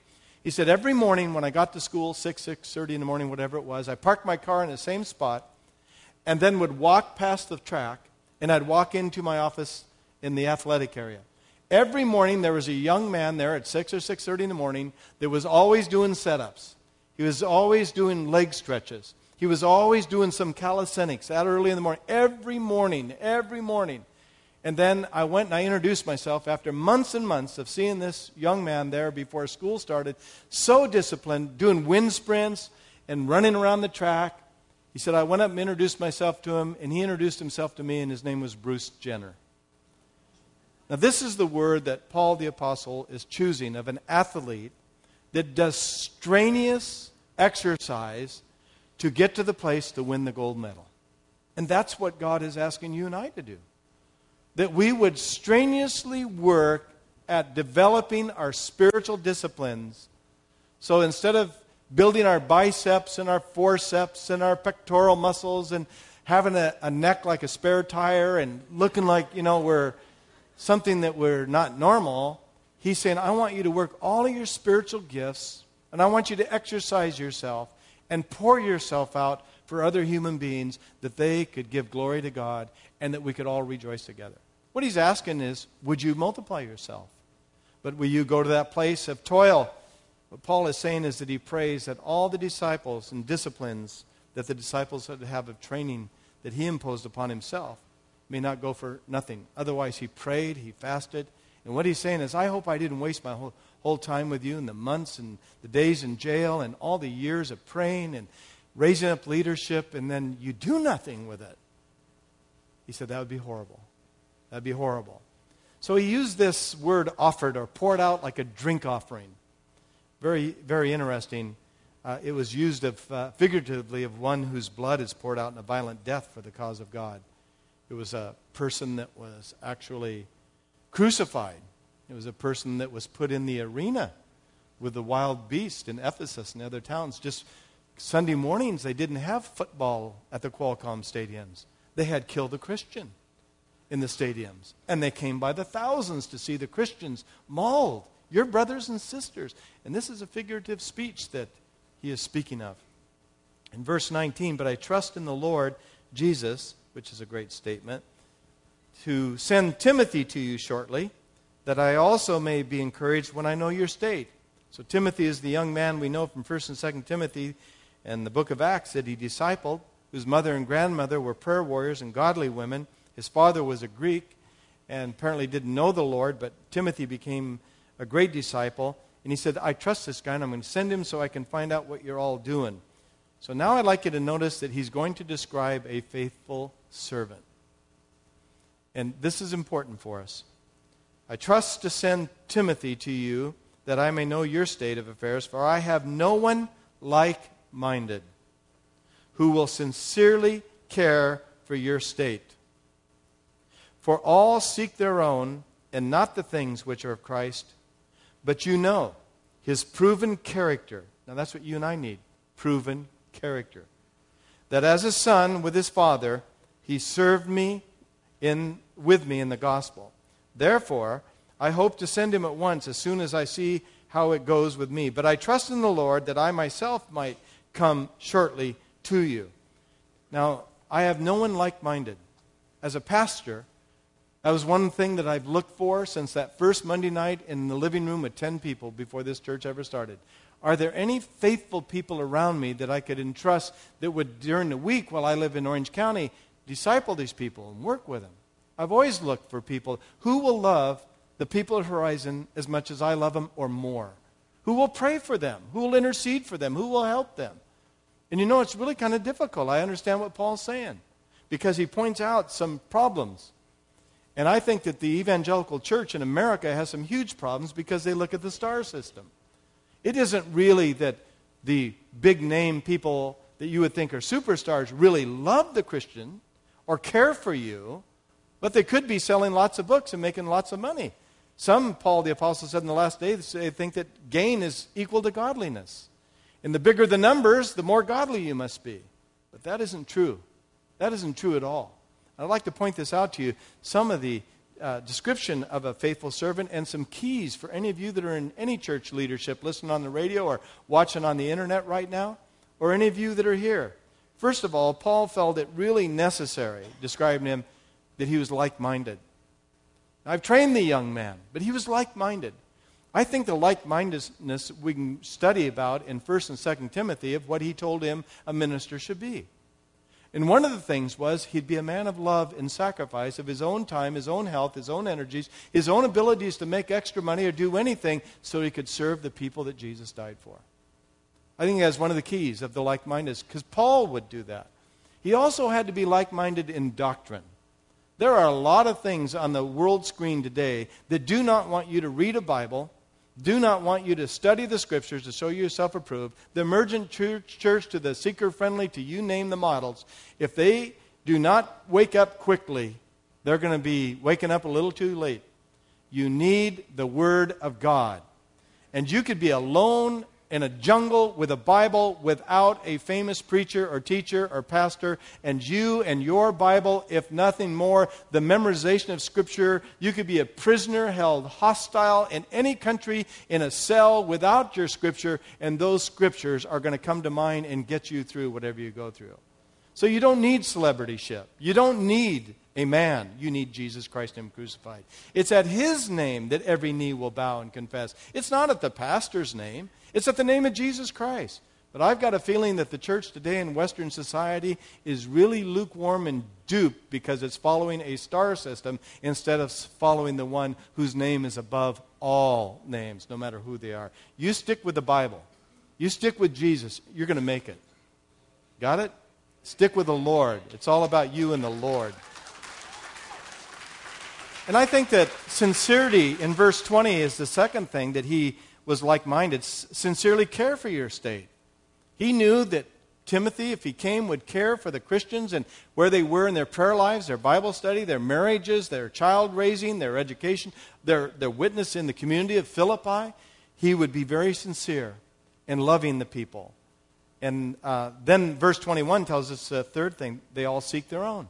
He said, every morning when I got to school, six, six thirty in the morning, whatever it was, I parked my car in the same spot and then would walk past the track, and I'd walk into my office in the athletic area. Every morning there was a young man there at six or six thirty in the morning that was always doing setups. He was always doing leg stretches. He was always doing some calisthenics that early in the morning. Every morning, every morning. And then I went and I introduced myself after months and months of seeing this young man there before school started, so disciplined, doing wind sprints and running around the track. He said, I went up and introduced myself to him, and he introduced himself to me, and his name was Bruce Jenner. Now, this is the word that Paul the Apostle is choosing of an athlete that does strenuous exercise to get to the place to win the gold medal. And that's what God is asking you and I to do. That we would strenuously work at developing our spiritual disciplines. So instead of building our biceps and our forceps and our pectoral muscles and having a, a neck like a spare tire and looking like, you know, we're something that we're not normal, he's saying, I want you to work all of your spiritual gifts, and I want you to exercise yourself and pour yourself out for other human beings that they could give glory to God and that we could all rejoice together. What he's asking is, would you multiply yourself? But will you go to that place of toil? What Paul is saying is that he prays that all the disciples and disciplines that the disciples had to have of training that he imposed upon himself may not go for nothing. Otherwise, he prayed, he fasted. And what he's saying is, I hope I didn't waste my whole, whole time with you and the months and the days in jail and all the years of praying and raising up leadership, and then you do nothing with it. He said that would be horrible. That would be horrible. So he used this word offered or poured out like a drink offering. Very, very interesting. Uh, it was used of, uh, figuratively of one whose blood is poured out in a violent death for the cause of God. It was a person that was actually crucified. It was a person that was put in the arena with the wild beast in Ephesus and other towns. Just Sunday mornings, they didn't have football at the Qualcomm stadiums. They had Kill the Christian in the stadiums. And they came by the thousands to see the Christians mauled, your brothers and sisters. And this is a figurative speech that he is speaking of. In verse nineteen, but I trust in the Lord Jesus, which is a great statement, to send Timothy to you shortly, that I also may be encouraged when I know your state. So Timothy is the young man we know from First and Second Timothy and the book of Acts that he discipled, whose mother and grandmother were prayer warriors and godly women. His father was a Greek and apparently didn't know the Lord, but Timothy became a great disciple. And he said, I trust this guy, and I'm going to send him so I can find out what you're all doing. So now I'd like you to notice that he's going to describe a faithful servant. And this is important for us. I trust to send Timothy to you that I may know your state of affairs, for I have no one like-minded who will sincerely care for your state. For all seek their own and not the things which are of Christ, but you know his proven character. Now that's what you and I need, proven character. That as a son with his father, he served me in with me in the gospel. Therefore, I hope to send him at once as soon as I see how it goes with me. But I trust in the Lord that I myself might come shortly to you. Now, I have no one like-minded. As a pastor, that was one thing that I've looked for since that first Monday night in the living room with ten people before this church ever started. Are there any faithful people around me that I could entrust that would, during the week while I live in Orange County, disciple these people and work with them? I've always looked for people who will love the people at Horizon as much as I love them or more. Who will pray for them? Who will intercede for them? Who will help them? And you know, it's really kind of difficult. I understand what Paul's saying because he points out some problems. And I think that the evangelical church in America has some huge problems because they look at the star system. It isn't really that the big name people that you would think are superstars really love the Christian or care for you, but they could be selling lots of books and making lots of money. Some, Paul the Apostle said in the last days, they think that gain is equal to godliness. And the bigger the numbers, the more godly you must be. But that isn't true. That isn't true at all. I'd like to point this out to you. Some of the uh, description of a faithful servant and some keys for any of you that are in any church leadership, listening on the radio or watching on the internet right now, or any of you that are here. First of all, Paul felt it really necessary, describing him, that he was like-minded. I've trained the young man, but he was like-minded. I think the like-mindedness we can study about in First and Second Timothy of what he told him a minister should be. And one of the things was he'd be a man of love and sacrifice of his own time, his own health, his own energies, his own abilities to make extra money or do anything so he could serve the people that Jesus died for. I think that's one of the keys of the like-mindedness, because Paul would do that. He also had to be like-minded in doctrine. There are a lot of things on the world screen today that do not want you to read a Bible, do not want you to study the Scriptures to show yourself approved, the emergent church, church to the seeker-friendly, to you name the models. If they do not wake up quickly, they're going to be waking up a little too late. You need the Word of God. And you could be alone in a jungle with a Bible without a famous preacher or teacher or pastor, and you and your Bible, if nothing more, the memorization of Scripture, you could be a prisoner held hostile in any country in a cell without your Scripture, and those Scriptures are going to come to mind and get you through whatever you go through. So you don't need celebrityship. You don't need a man. You need Jesus Christ and Him crucified. It's at His name that every knee will bow and confess. It's not at the pastor's name. It's at the name of Jesus Christ. But I've got a feeling that the church today in Western society is really lukewarm and duped because it's following a star system instead of following the one whose name is above all names, no matter who they are. You stick with the Bible. You stick with Jesus. You're going to make it. Got it? Stick with the Lord. It's all about you and the Lord. And I think that sincerity in verse twenty is the second thing that he was like-minded. Sincerely care for your state. He knew that Timothy, if he came, would care for the Christians and where they were in their prayer lives, their Bible study, their marriages, their child raising, their education, their, their witness in the community of Philippi. He would be very sincere in loving the people. And uh, then verse twenty-one tells us a third thing. They all seek their own.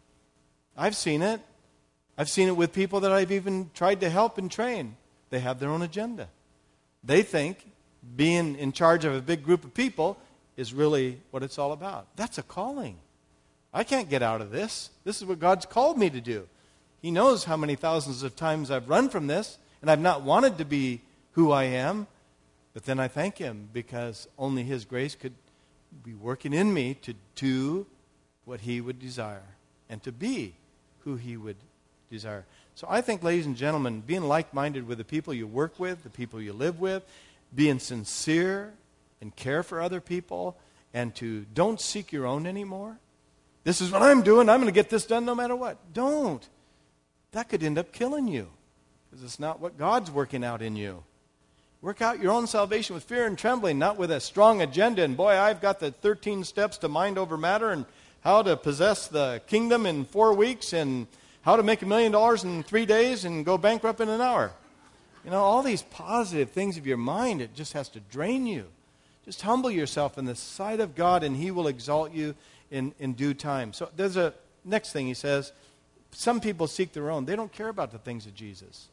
I've seen it. I've seen it with people that I've even tried to help and train. They have their own agenda. They think being in charge of a big group of people is really what it's all about. That's a calling. I can't get out of this. This is what God's called me to do. He knows how many thousands of times I've run from this, and I've not wanted to be who I am. But then I thank Him because only His grace could be working in me to do what He would desire and to be who He would desire. So I think, ladies and gentlemen, being like-minded with the people you work with, the people you live with, being sincere and care for other people, and to don't seek your own anymore. This is what I'm doing. I'm going to get this done no matter what. Don't. That could end up killing you because it's not what God's working out in you. Work out your own salvation with fear and trembling, not with a strong agenda. And boy, I've got the thirteen steps to mind over matter and how to possess the kingdom in four weeks and how to make a million dollars in three days and go bankrupt in an hour. You know, all these positive things of your mind, it just has to drain you. Just humble yourself in the sight of God and He will exalt you in, in due time. So there's a next thing he says. Some people seek their own. They don't care about the things of Jesus.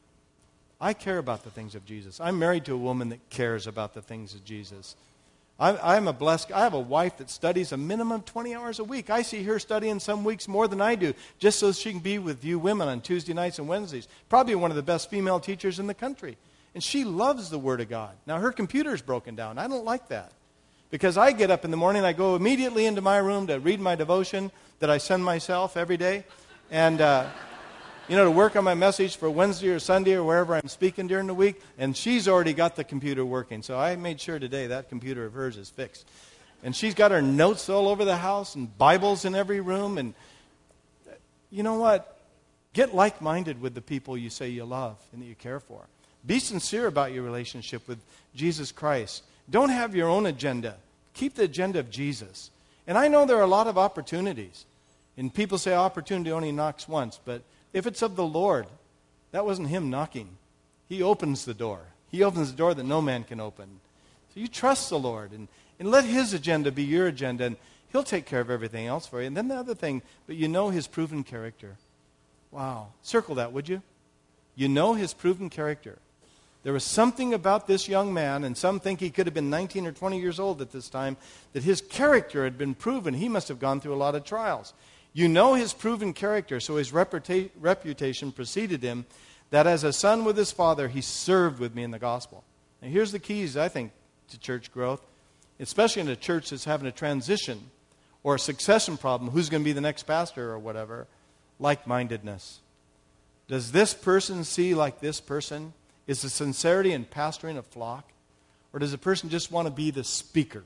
I care about the things of Jesus. I'm married to a woman that cares about the things of Jesus. I'm, I'm a blessed, I have a wife that studies a minimum of twenty hours a week. I see her studying some weeks more than I do, just so she can be with you women on Tuesday nights and Wednesdays. Probably one of the best female teachers in the country. And she loves the Word of God. Now, her computer's broken down. I don't like that. Because I get up in the morning, I go immediately into my room to read my devotion that I send myself every day. And, uh, you know, to work on my message for Wednesday or Sunday or wherever I'm speaking during the week. And she's already got the computer working. So I made sure today that computer of hers is fixed. And she's got her notes all over the house and Bibles in every room. And you know what? Get like-minded with the people you say you love and that you care for. Be sincere about your relationship with Jesus Christ. Don't have your own agenda. Keep the agenda of Jesus. And I know there are a lot of opportunities. And people say opportunity only knocks once. But if it's of the Lord, that wasn't Him knocking. He opens the door. He opens the door that no man can open. So you trust the Lord. And, and let His agenda be your agenda. And He'll take care of everything else for you. And then the other thing, but you know His proven character. Wow. Circle that, would you? You know his proven character. There was something about this young man, and some think he could have been nineteen or twenty years old at this time, that his character had been proven. He must have gone through a lot of trials. You know his proven character, so his reputa- reputation preceded him, that as a son with his father, he served with me in the gospel. Now here's the keys, I think, to church growth, especially in a church that's having a transition or a succession problem. Who's going to be the next pastor or whatever? Like-mindedness. Does this person see like this person? Is the sincerity in pastoring a flock? Or does a person just want to be the speaker?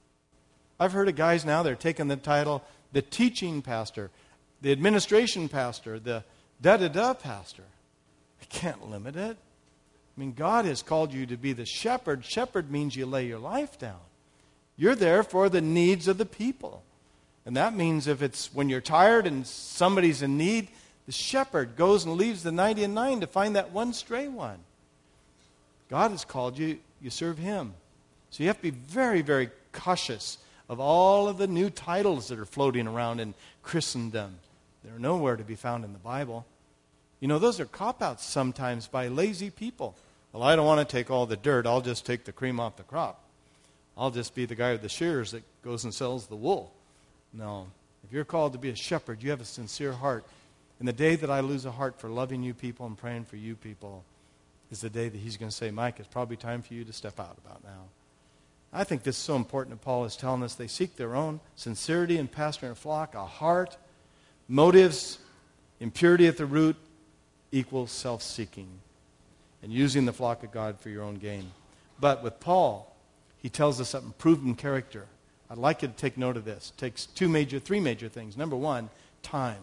I've heard of guys now, they're taking the title, the teaching pastor, the administration pastor, the da-da-da pastor. I can't limit it. I mean, God has called you to be the shepherd. Shepherd means you lay your life down. You're there for the needs of the people. And that means if it's when you're tired and somebody's in need, the shepherd goes and leaves the ninety-nine to find that one stray one. God has called you, you serve him. So you have to be very, very cautious of all of the new titles that are floating around in Christendom. They're nowhere to be found in the Bible. You know, those are cop-outs sometimes by lazy people. Well, I don't want to take all the dirt. I'll just take the cream off the crop. I'll just be the guy with the shears that goes and sells the wool. No. If you're called to be a shepherd, you have a sincere heart. And the day that I lose a heart for loving you people and praying for you people is the day that he's going to say, Mike, it's probably time for you to step out about now. I think this is so important that Paul is telling us they seek their own sincerity in pastoring a flock, a heart, motives, impurity at the root equals self-seeking and using the flock of God for your own gain. But with Paul, he tells us something, proven character. I'd like you to take note of this. It takes two major, three major things. Number one, time.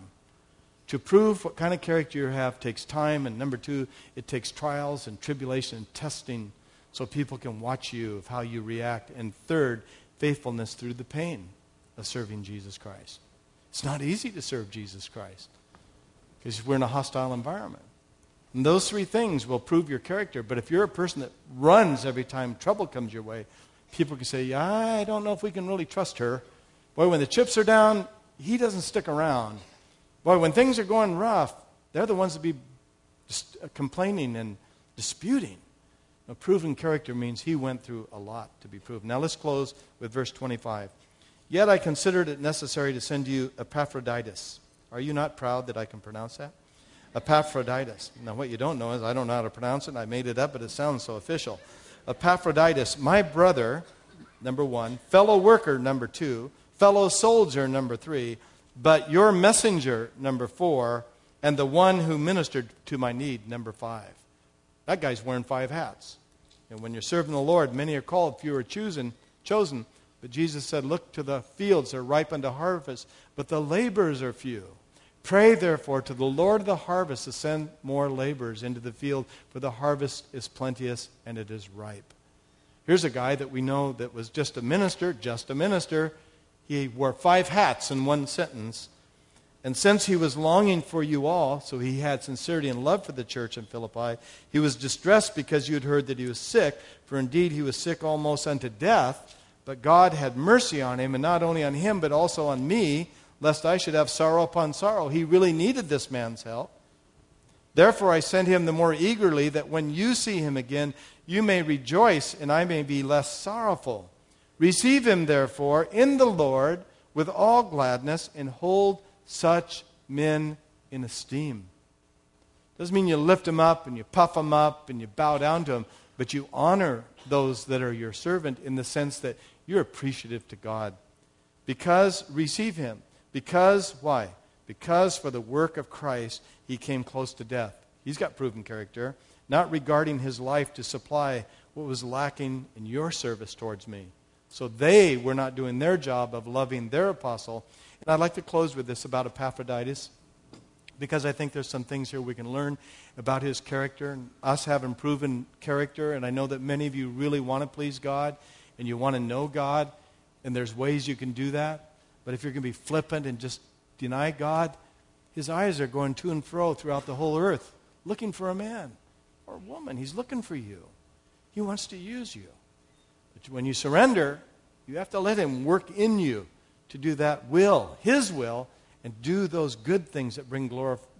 To prove what kind of character you have takes time. And number two, it takes trials and tribulation and testing so people can watch you of how you react. And third, faithfulness through the pain of serving Jesus Christ. It's not easy to serve Jesus Christ because we're in a hostile environment. And those three things will prove your character. But if you're a person that runs every time trouble comes your way, people can say, yeah, I don't know if we can really trust her. Boy, when the chips are down, he doesn't stick around. Boy, when things are going rough, they're the ones to be just complaining and disputing. A proven character means he went through a lot to be proven. Now let's close with verse twenty-five. Yet I considered it necessary to send you Epaphroditus. Are you not proud that I can pronounce that? Epaphroditus. Now what you don't know is I don't know how to pronounce it, and I made it up, but it sounds so official. Epaphroditus, my brother, number one, fellow worker, number two, fellow soldier, number three, but your messenger, number four, and the one who ministered to my need, number five. That guy's wearing five hats. And when you're serving the Lord, many are called, few are chosen, chosen. But Jesus said, look to the fields, they're ripe unto harvest, but the laborers are few. Pray, therefore, to the Lord of the harvest to send more laborers into the field, for the harvest is plenteous and it is ripe. Here's a guy that we know that was just a minister, just a minister. He wore five hats in one sentence. And since he was longing for you all, so he had sincerity and love for the church in Philippi, he was distressed because you had heard that he was sick, for indeed he was sick almost unto death. But God had mercy on him, and not only on him, but also on me, lest I should have sorrow upon sorrow. He really needed this man's help. Therefore I sent him the more eagerly, that when you see him again, you may rejoice, and I may be less sorrowful. Receive him, therefore, in the Lord with all gladness, and hold such men in esteem. Doesn't mean you lift them up and you puff them up and you bow down to them, but you honor those that are your servant in the sense that you're appreciative to God. Because, receive him. Because, why? Because for the work of Christ, he came close to death. He's got proven character, not regarding his life to supply what was lacking in your service towards me. So they were not doing their job of loving their apostle. And I'd like to close with this about Epaphroditus, because I think there's some things here we can learn about his character and us having proven character. And I know that many of you really want to please God and you want to know God, and there's ways you can do that. But if you're going to be flippant and just deny God, his eyes are going to and fro throughout the whole earth, looking for a man or a woman. He's looking for you. He wants to use you. But when you surrender, you have to let him work in you to do that will, his will, and do those good things that bring glor-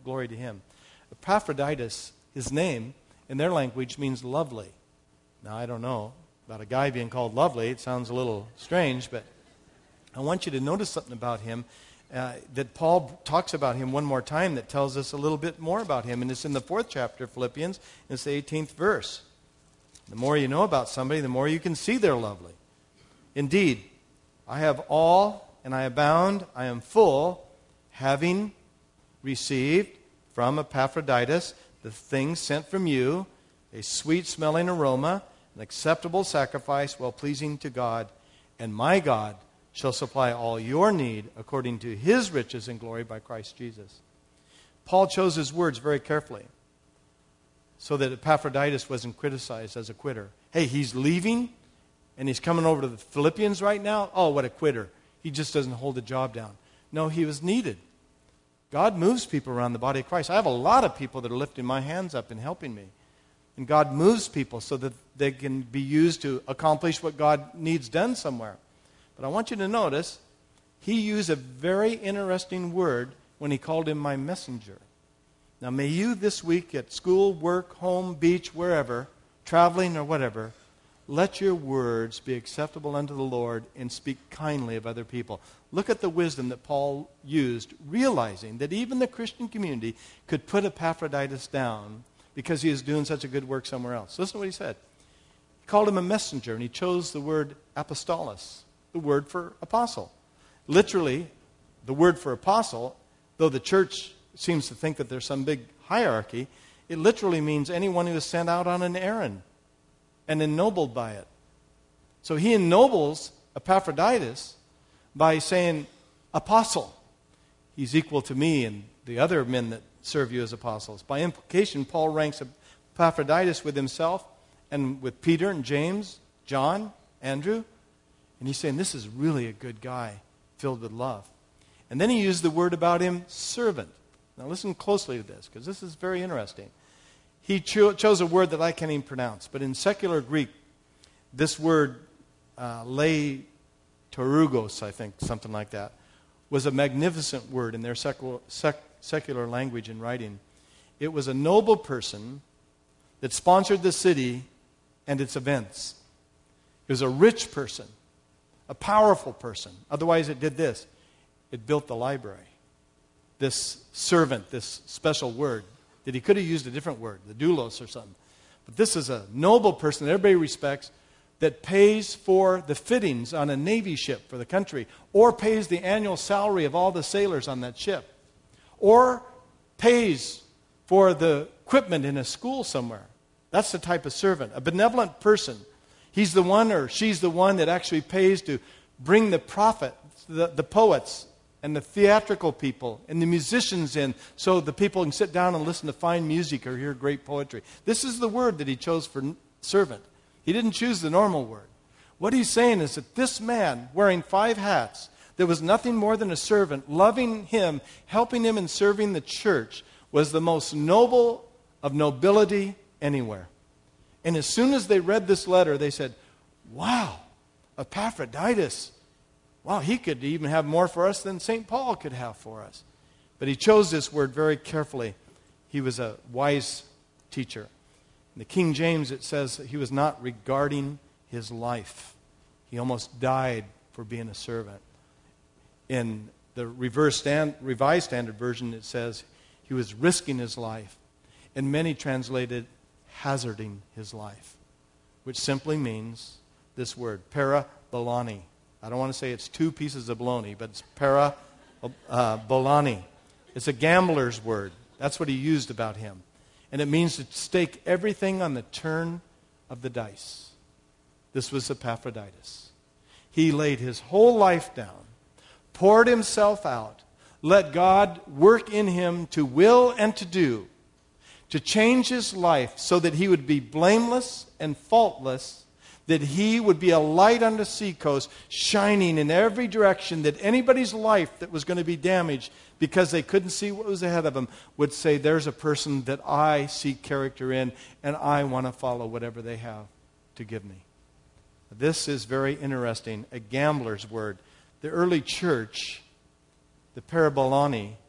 Glory to him. Epaphroditus, his name, in their language means lovely. Now, I don't know about a guy being called lovely. It sounds a little strange, but I want you to notice something about him uh, that Paul talks about him one more time that tells us a little bit more about him. And it's in the fourth chapter of Philippians. And it's the eighteenth verse. The more you know about somebody, the more you can see they're lovely. Indeed, I have all and I abound, I am full, having received from Epaphroditus the things sent from you, a sweet-smelling aroma, an acceptable sacrifice, well-pleasing to God. And my God shall supply all your need according to his riches and glory by Christ Jesus. Paul chose his words very carefully so that Epaphroditus wasn't criticized as a quitter. Hey, he's leaving and he's coming over to the Philippians right now? Oh, what a quitter. He just doesn't hold the job down. No, he was needed. God moves people around the body of Christ. I have a lot of people that are lifting my hands up and helping me. And God moves people so that they can be used to accomplish what God needs done somewhere. But I want you to notice, he used a very interesting word when he called him my messenger. Now, may you this week at school, work, home, beach, wherever, traveling or whatever, let your words be acceptable unto the Lord and speak kindly of other people. Look at the wisdom that Paul used, realizing that even the Christian community could put Epaphroditus down because he is doing such a good work somewhere else. Listen to what he said. He called him a messenger, and he chose the word apostolos, the word for apostle. Literally, the word for apostle, though the church seems to think that there's some big hierarchy, it literally means anyone who is sent out on an errand and ennobled by it. So he ennobles Epaphroditus by saying, apostle. He's equal to me and the other men that serve you as apostles. By implication, Paul ranks Epaphroditus with himself and with Peter and James, John, Andrew. And he's saying, this is really a good guy filled with love. And then he used the word about him, servant. Now listen closely to this, because this is very interesting. He cho- chose a word that I can't even pronounce. But in secular Greek, this word, uh, leitorugos, I think, something like that, was a magnificent word in their secular, sec- secular language and writing. It was a noble person that sponsored the city and its events. It was a rich person, a powerful person. Otherwise, it did this. It built the library. This servant, this special word, that he could have used a different word, the doulos or something. But this is a noble person that everybody respects that pays for the fittings on a Navy ship for the country, or pays the annual salary of all the sailors on that ship, or pays for the equipment in a school somewhere. That's the type of servant. A benevolent person. He's the one or she's the one that actually pays to bring the prophet, the, the poets, and the theatrical people and the musicians in so the people can sit down and listen to fine music or hear great poetry. This is the word that he chose for servant. He didn't choose the normal word. What he's saying is that this man wearing five hats, that was nothing more than a servant, loving him, helping him and serving the church, was the most noble of nobility anywhere. And as soon as they read this letter, they said, wow, Epaphroditus, wow, he could even have more for us than Saint Paul could have for us. But he chose this word very carefully. He was a wise teacher. In the King James, it says that he was not regarding his life. He almost died for being a servant. In the reverse stand, Revised Standard Version, it says he was risking his life. And many translated hazarding his life, which simply means this word, parabolani. I don't want to say it's two pieces of bologna, but it's para uh, bolani. It's a gambler's word. That's what he used about him. And it means to stake everything on the turn of the dice. This was Epaphroditus. He laid his whole life down, poured himself out, let God work in him to will and to do, to change his life so that he would be blameless and faultless, that he would be a light on the seacoast, shining in every direction, that anybody's life that was going to be damaged because they couldn't see what was ahead of them would say, there's a person that I see character in, and I want to follow whatever they have to give me. This is very interesting, a gambler's word. The early church, the parabolani,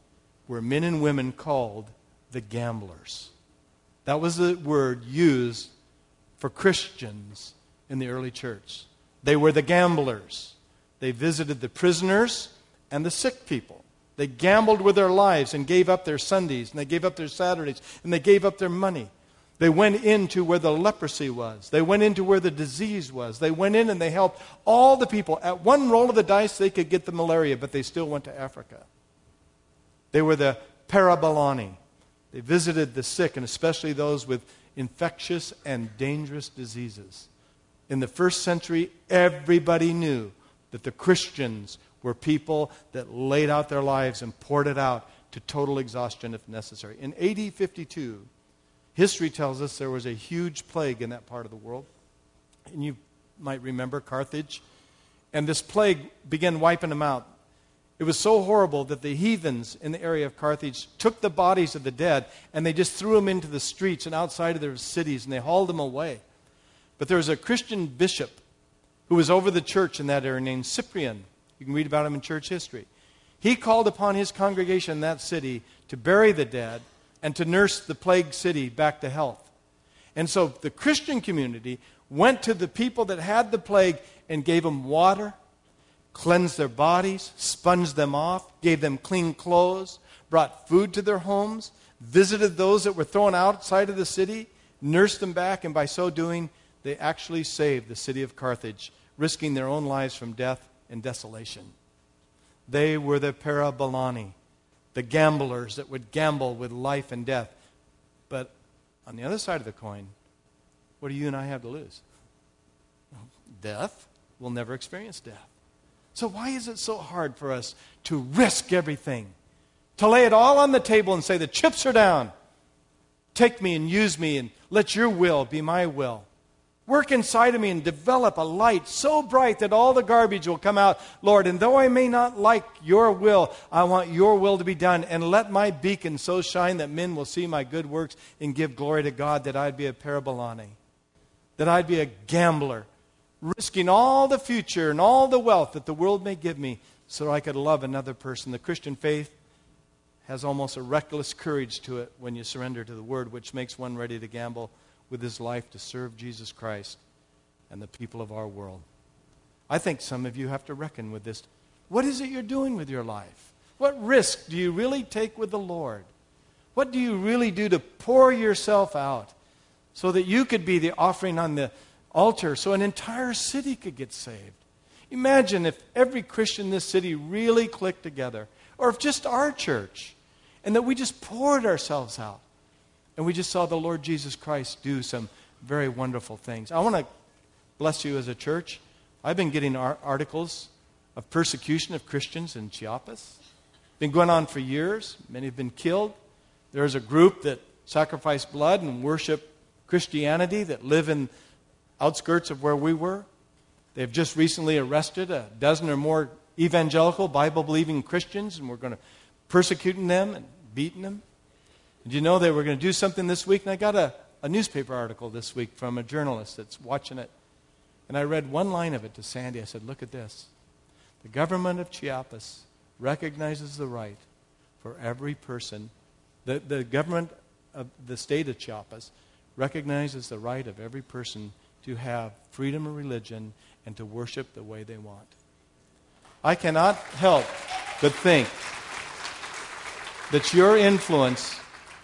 were men and women called the gamblers. That was the word used for Christians in the early church. They were the gamblers. They visited the prisoners and the sick people. They gambled with their lives and gave up their Sundays, and they gave up their Saturdays, and they gave up their money. They went into where the leprosy was. They went into where the disease was. They went in and they helped all the people. At one roll of the dice, they could get the malaria, but they still went to Africa. They were the parabolani. They visited the sick, and especially those with infectious and dangerous diseases. In the first century, everybody knew that the Christians were people that laid out their lives and poured it out to total exhaustion if necessary. In A D fifty-two, history tells us there was a huge plague in that part of the world. And you might remember Carthage. And this plague began wiping them out. It was so horrible that the heathens in the area of Carthage took the bodies of the dead and they just threw them into the streets and outside of their cities, and they hauled them away. But there was a Christian bishop who was over the church in that area named Cyprian. You can read about him in church history. He called upon his congregation in that city to bury the dead and to nurse the plagued city back to health. And so the Christian community went to the people that had the plague and gave them water, cleansed their bodies, sponged them off, gave them clean clothes, brought food to their homes, visited those that were thrown outside of the city, nursed them back, and by so doing, they actually saved the city of Carthage, risking their own lives from death and desolation. They were the parabolani, the gamblers that would gamble with life and death. But on the other side of the coin, what do you and I have to lose? Death. We'll never experience death. So why is it so hard for us to risk everything? To lay it all on the table and say, the chips are down. Take me and use me and let your will be my will. Work inside of me and develop a light so bright that all the garbage will come out. Lord, and though I may not like your will, I want your will to be done. And let my beacon so shine that men will see my good works and give glory to God, that I'd be a parabolani, that I'd be a gambler, risking all the future and all the wealth that the world may give me so I could love another person. The Christian faith has almost a reckless courage to it when you surrender to the Word, which makes one ready to gamble with his life to serve Jesus Christ and the people of our world. I think some of you have to reckon with this. What is it you're doing with your life? What risk do you really take with the Lord? What do you really do to pour yourself out so that you could be the offering on the altar so an entire city could get saved? Imagine if every Christian in this city really clicked together, or if just our church, and that we just poured ourselves out. And we just saw the Lord Jesus Christ do some very wonderful things. I want to bless you as a church. I've been getting articles of persecution of Christians in Chiapas. Been going on for years. Many have been killed. There's a group that sacrifice blood and worship Christianity that live in outskirts of where we were. They've just recently arrested a dozen or more evangelical, Bible-believing Christians, and we're going to persecuting them and beating them. Did you know they were going to do something this week? And I got a, a newspaper article this week from a journalist that's watching it. And I read one line of it to Sandy. I said, look at this. The government of Chiapas recognizes the right for every person. The, the government of the state of Chiapas recognizes the right of every person to have freedom of religion and to worship the way they want. I cannot help but think that your influence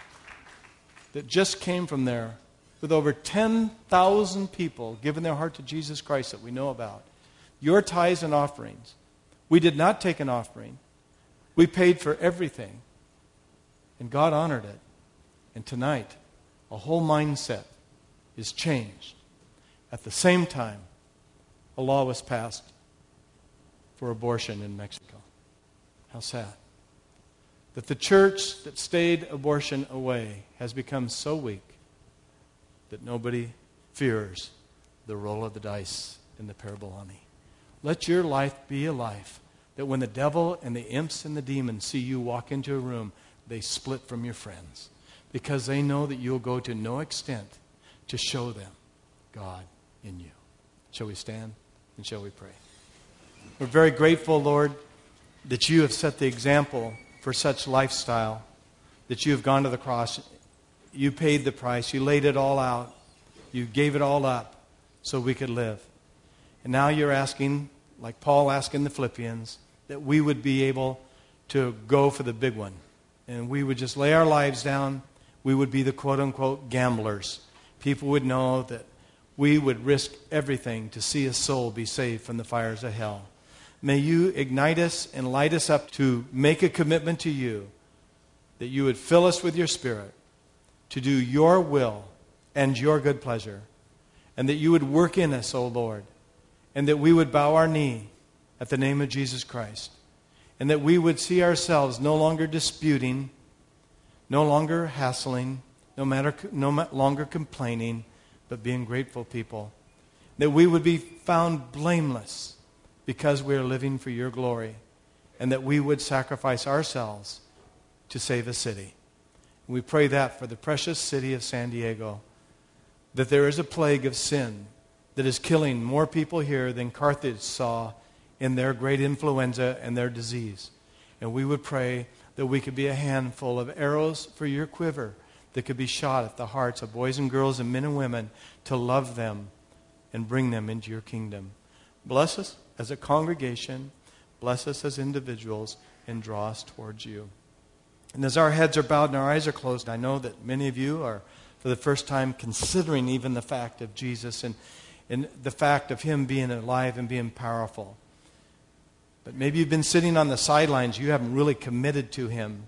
that just came from there, with over ten thousand people giving their heart to Jesus Christ that we know about, your tithes and offerings. We did not take an offering. We paid for everything. And God honored it. And tonight, a whole mindset is changed. At the same time, a law was passed for abortion in Mexico. How sad. That the church that stayed abortion away has become so weak that nobody fears the roll of the dice in the parabolani. Let your life be a life that when the devil and the imps and the demons see you walk into a room, they split from your friends because they know that you'll go to no extent to show them God in you. Shall we stand and shall we pray? We're very grateful, Lord, that you have set the example for such lifestyle, that you have gone to the cross. You paid the price. You laid it all out. You gave it all up so we could live. And now you're asking, like Paul asked in the Philippians, that we would be able to go for the big one. And we would just lay our lives down. We would be the quote-unquote gamblers. People would know that we would risk everything to see a soul be saved from the fires of hell. May you ignite us and light us up to make a commitment to you, that you would fill us with your Spirit to do your will and your good pleasure, and that you would work in us, O Lord, and that we would bow our knee at the name of Jesus Christ, and that we would see ourselves no longer disputing, no longer hassling, no, matter, no longer complaining, but being grateful people. That we would be found blameless because we are living for your glory, and that we would sacrifice ourselves to save a city. We pray that for the precious city of San Diego, that there is a plague of sin that is killing more people here than Carthage saw in their great influenza and their disease. And we would pray that we could be a handful of arrows for your quiver that could be shot at the hearts of boys and girls and men and women to love them and bring them into your kingdom. Bless us as a congregation, bless us as individuals, and draw us towards you. And as our heads are bowed and our eyes are closed, I know that many of you are for the first time considering even the fact of Jesus and, and the fact of Him being alive and being powerful. But maybe you've been sitting on the sidelines, you haven't really committed to Him.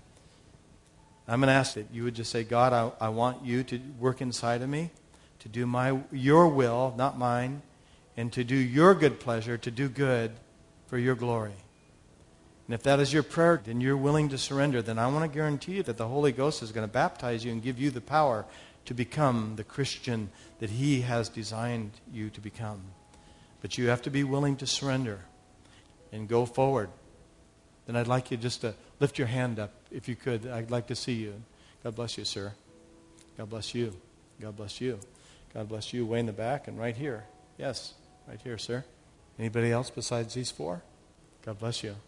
I'm going to ask that you would just say, God, I, I want you to work inside of me, to do my your will, not mine, and to do your good pleasure, to do good for your glory. And if that is your prayer, then you're willing to surrender, then I want to guarantee you that the Holy Ghost is going to baptize you and give you the power to become the Christian that He has designed you to become. But you have to be willing to surrender and go forward. Then I'd like you just to lift your hand up, if you could. I'd like to see you. God bless you, sir. God bless you. God bless you. God bless you way in the back and right here. Yes, right here, sir. Anybody else besides these four? God bless you.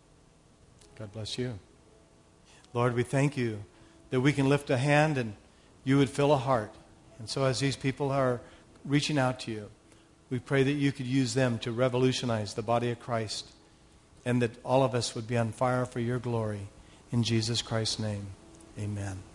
God bless you. Lord, we thank you that we can lift a hand and you would fill a heart. And so as these people are reaching out to you, we pray that you could use them to revolutionize the body of Christ, and that all of us would be on fire for your glory. In Jesus Christ's name, amen.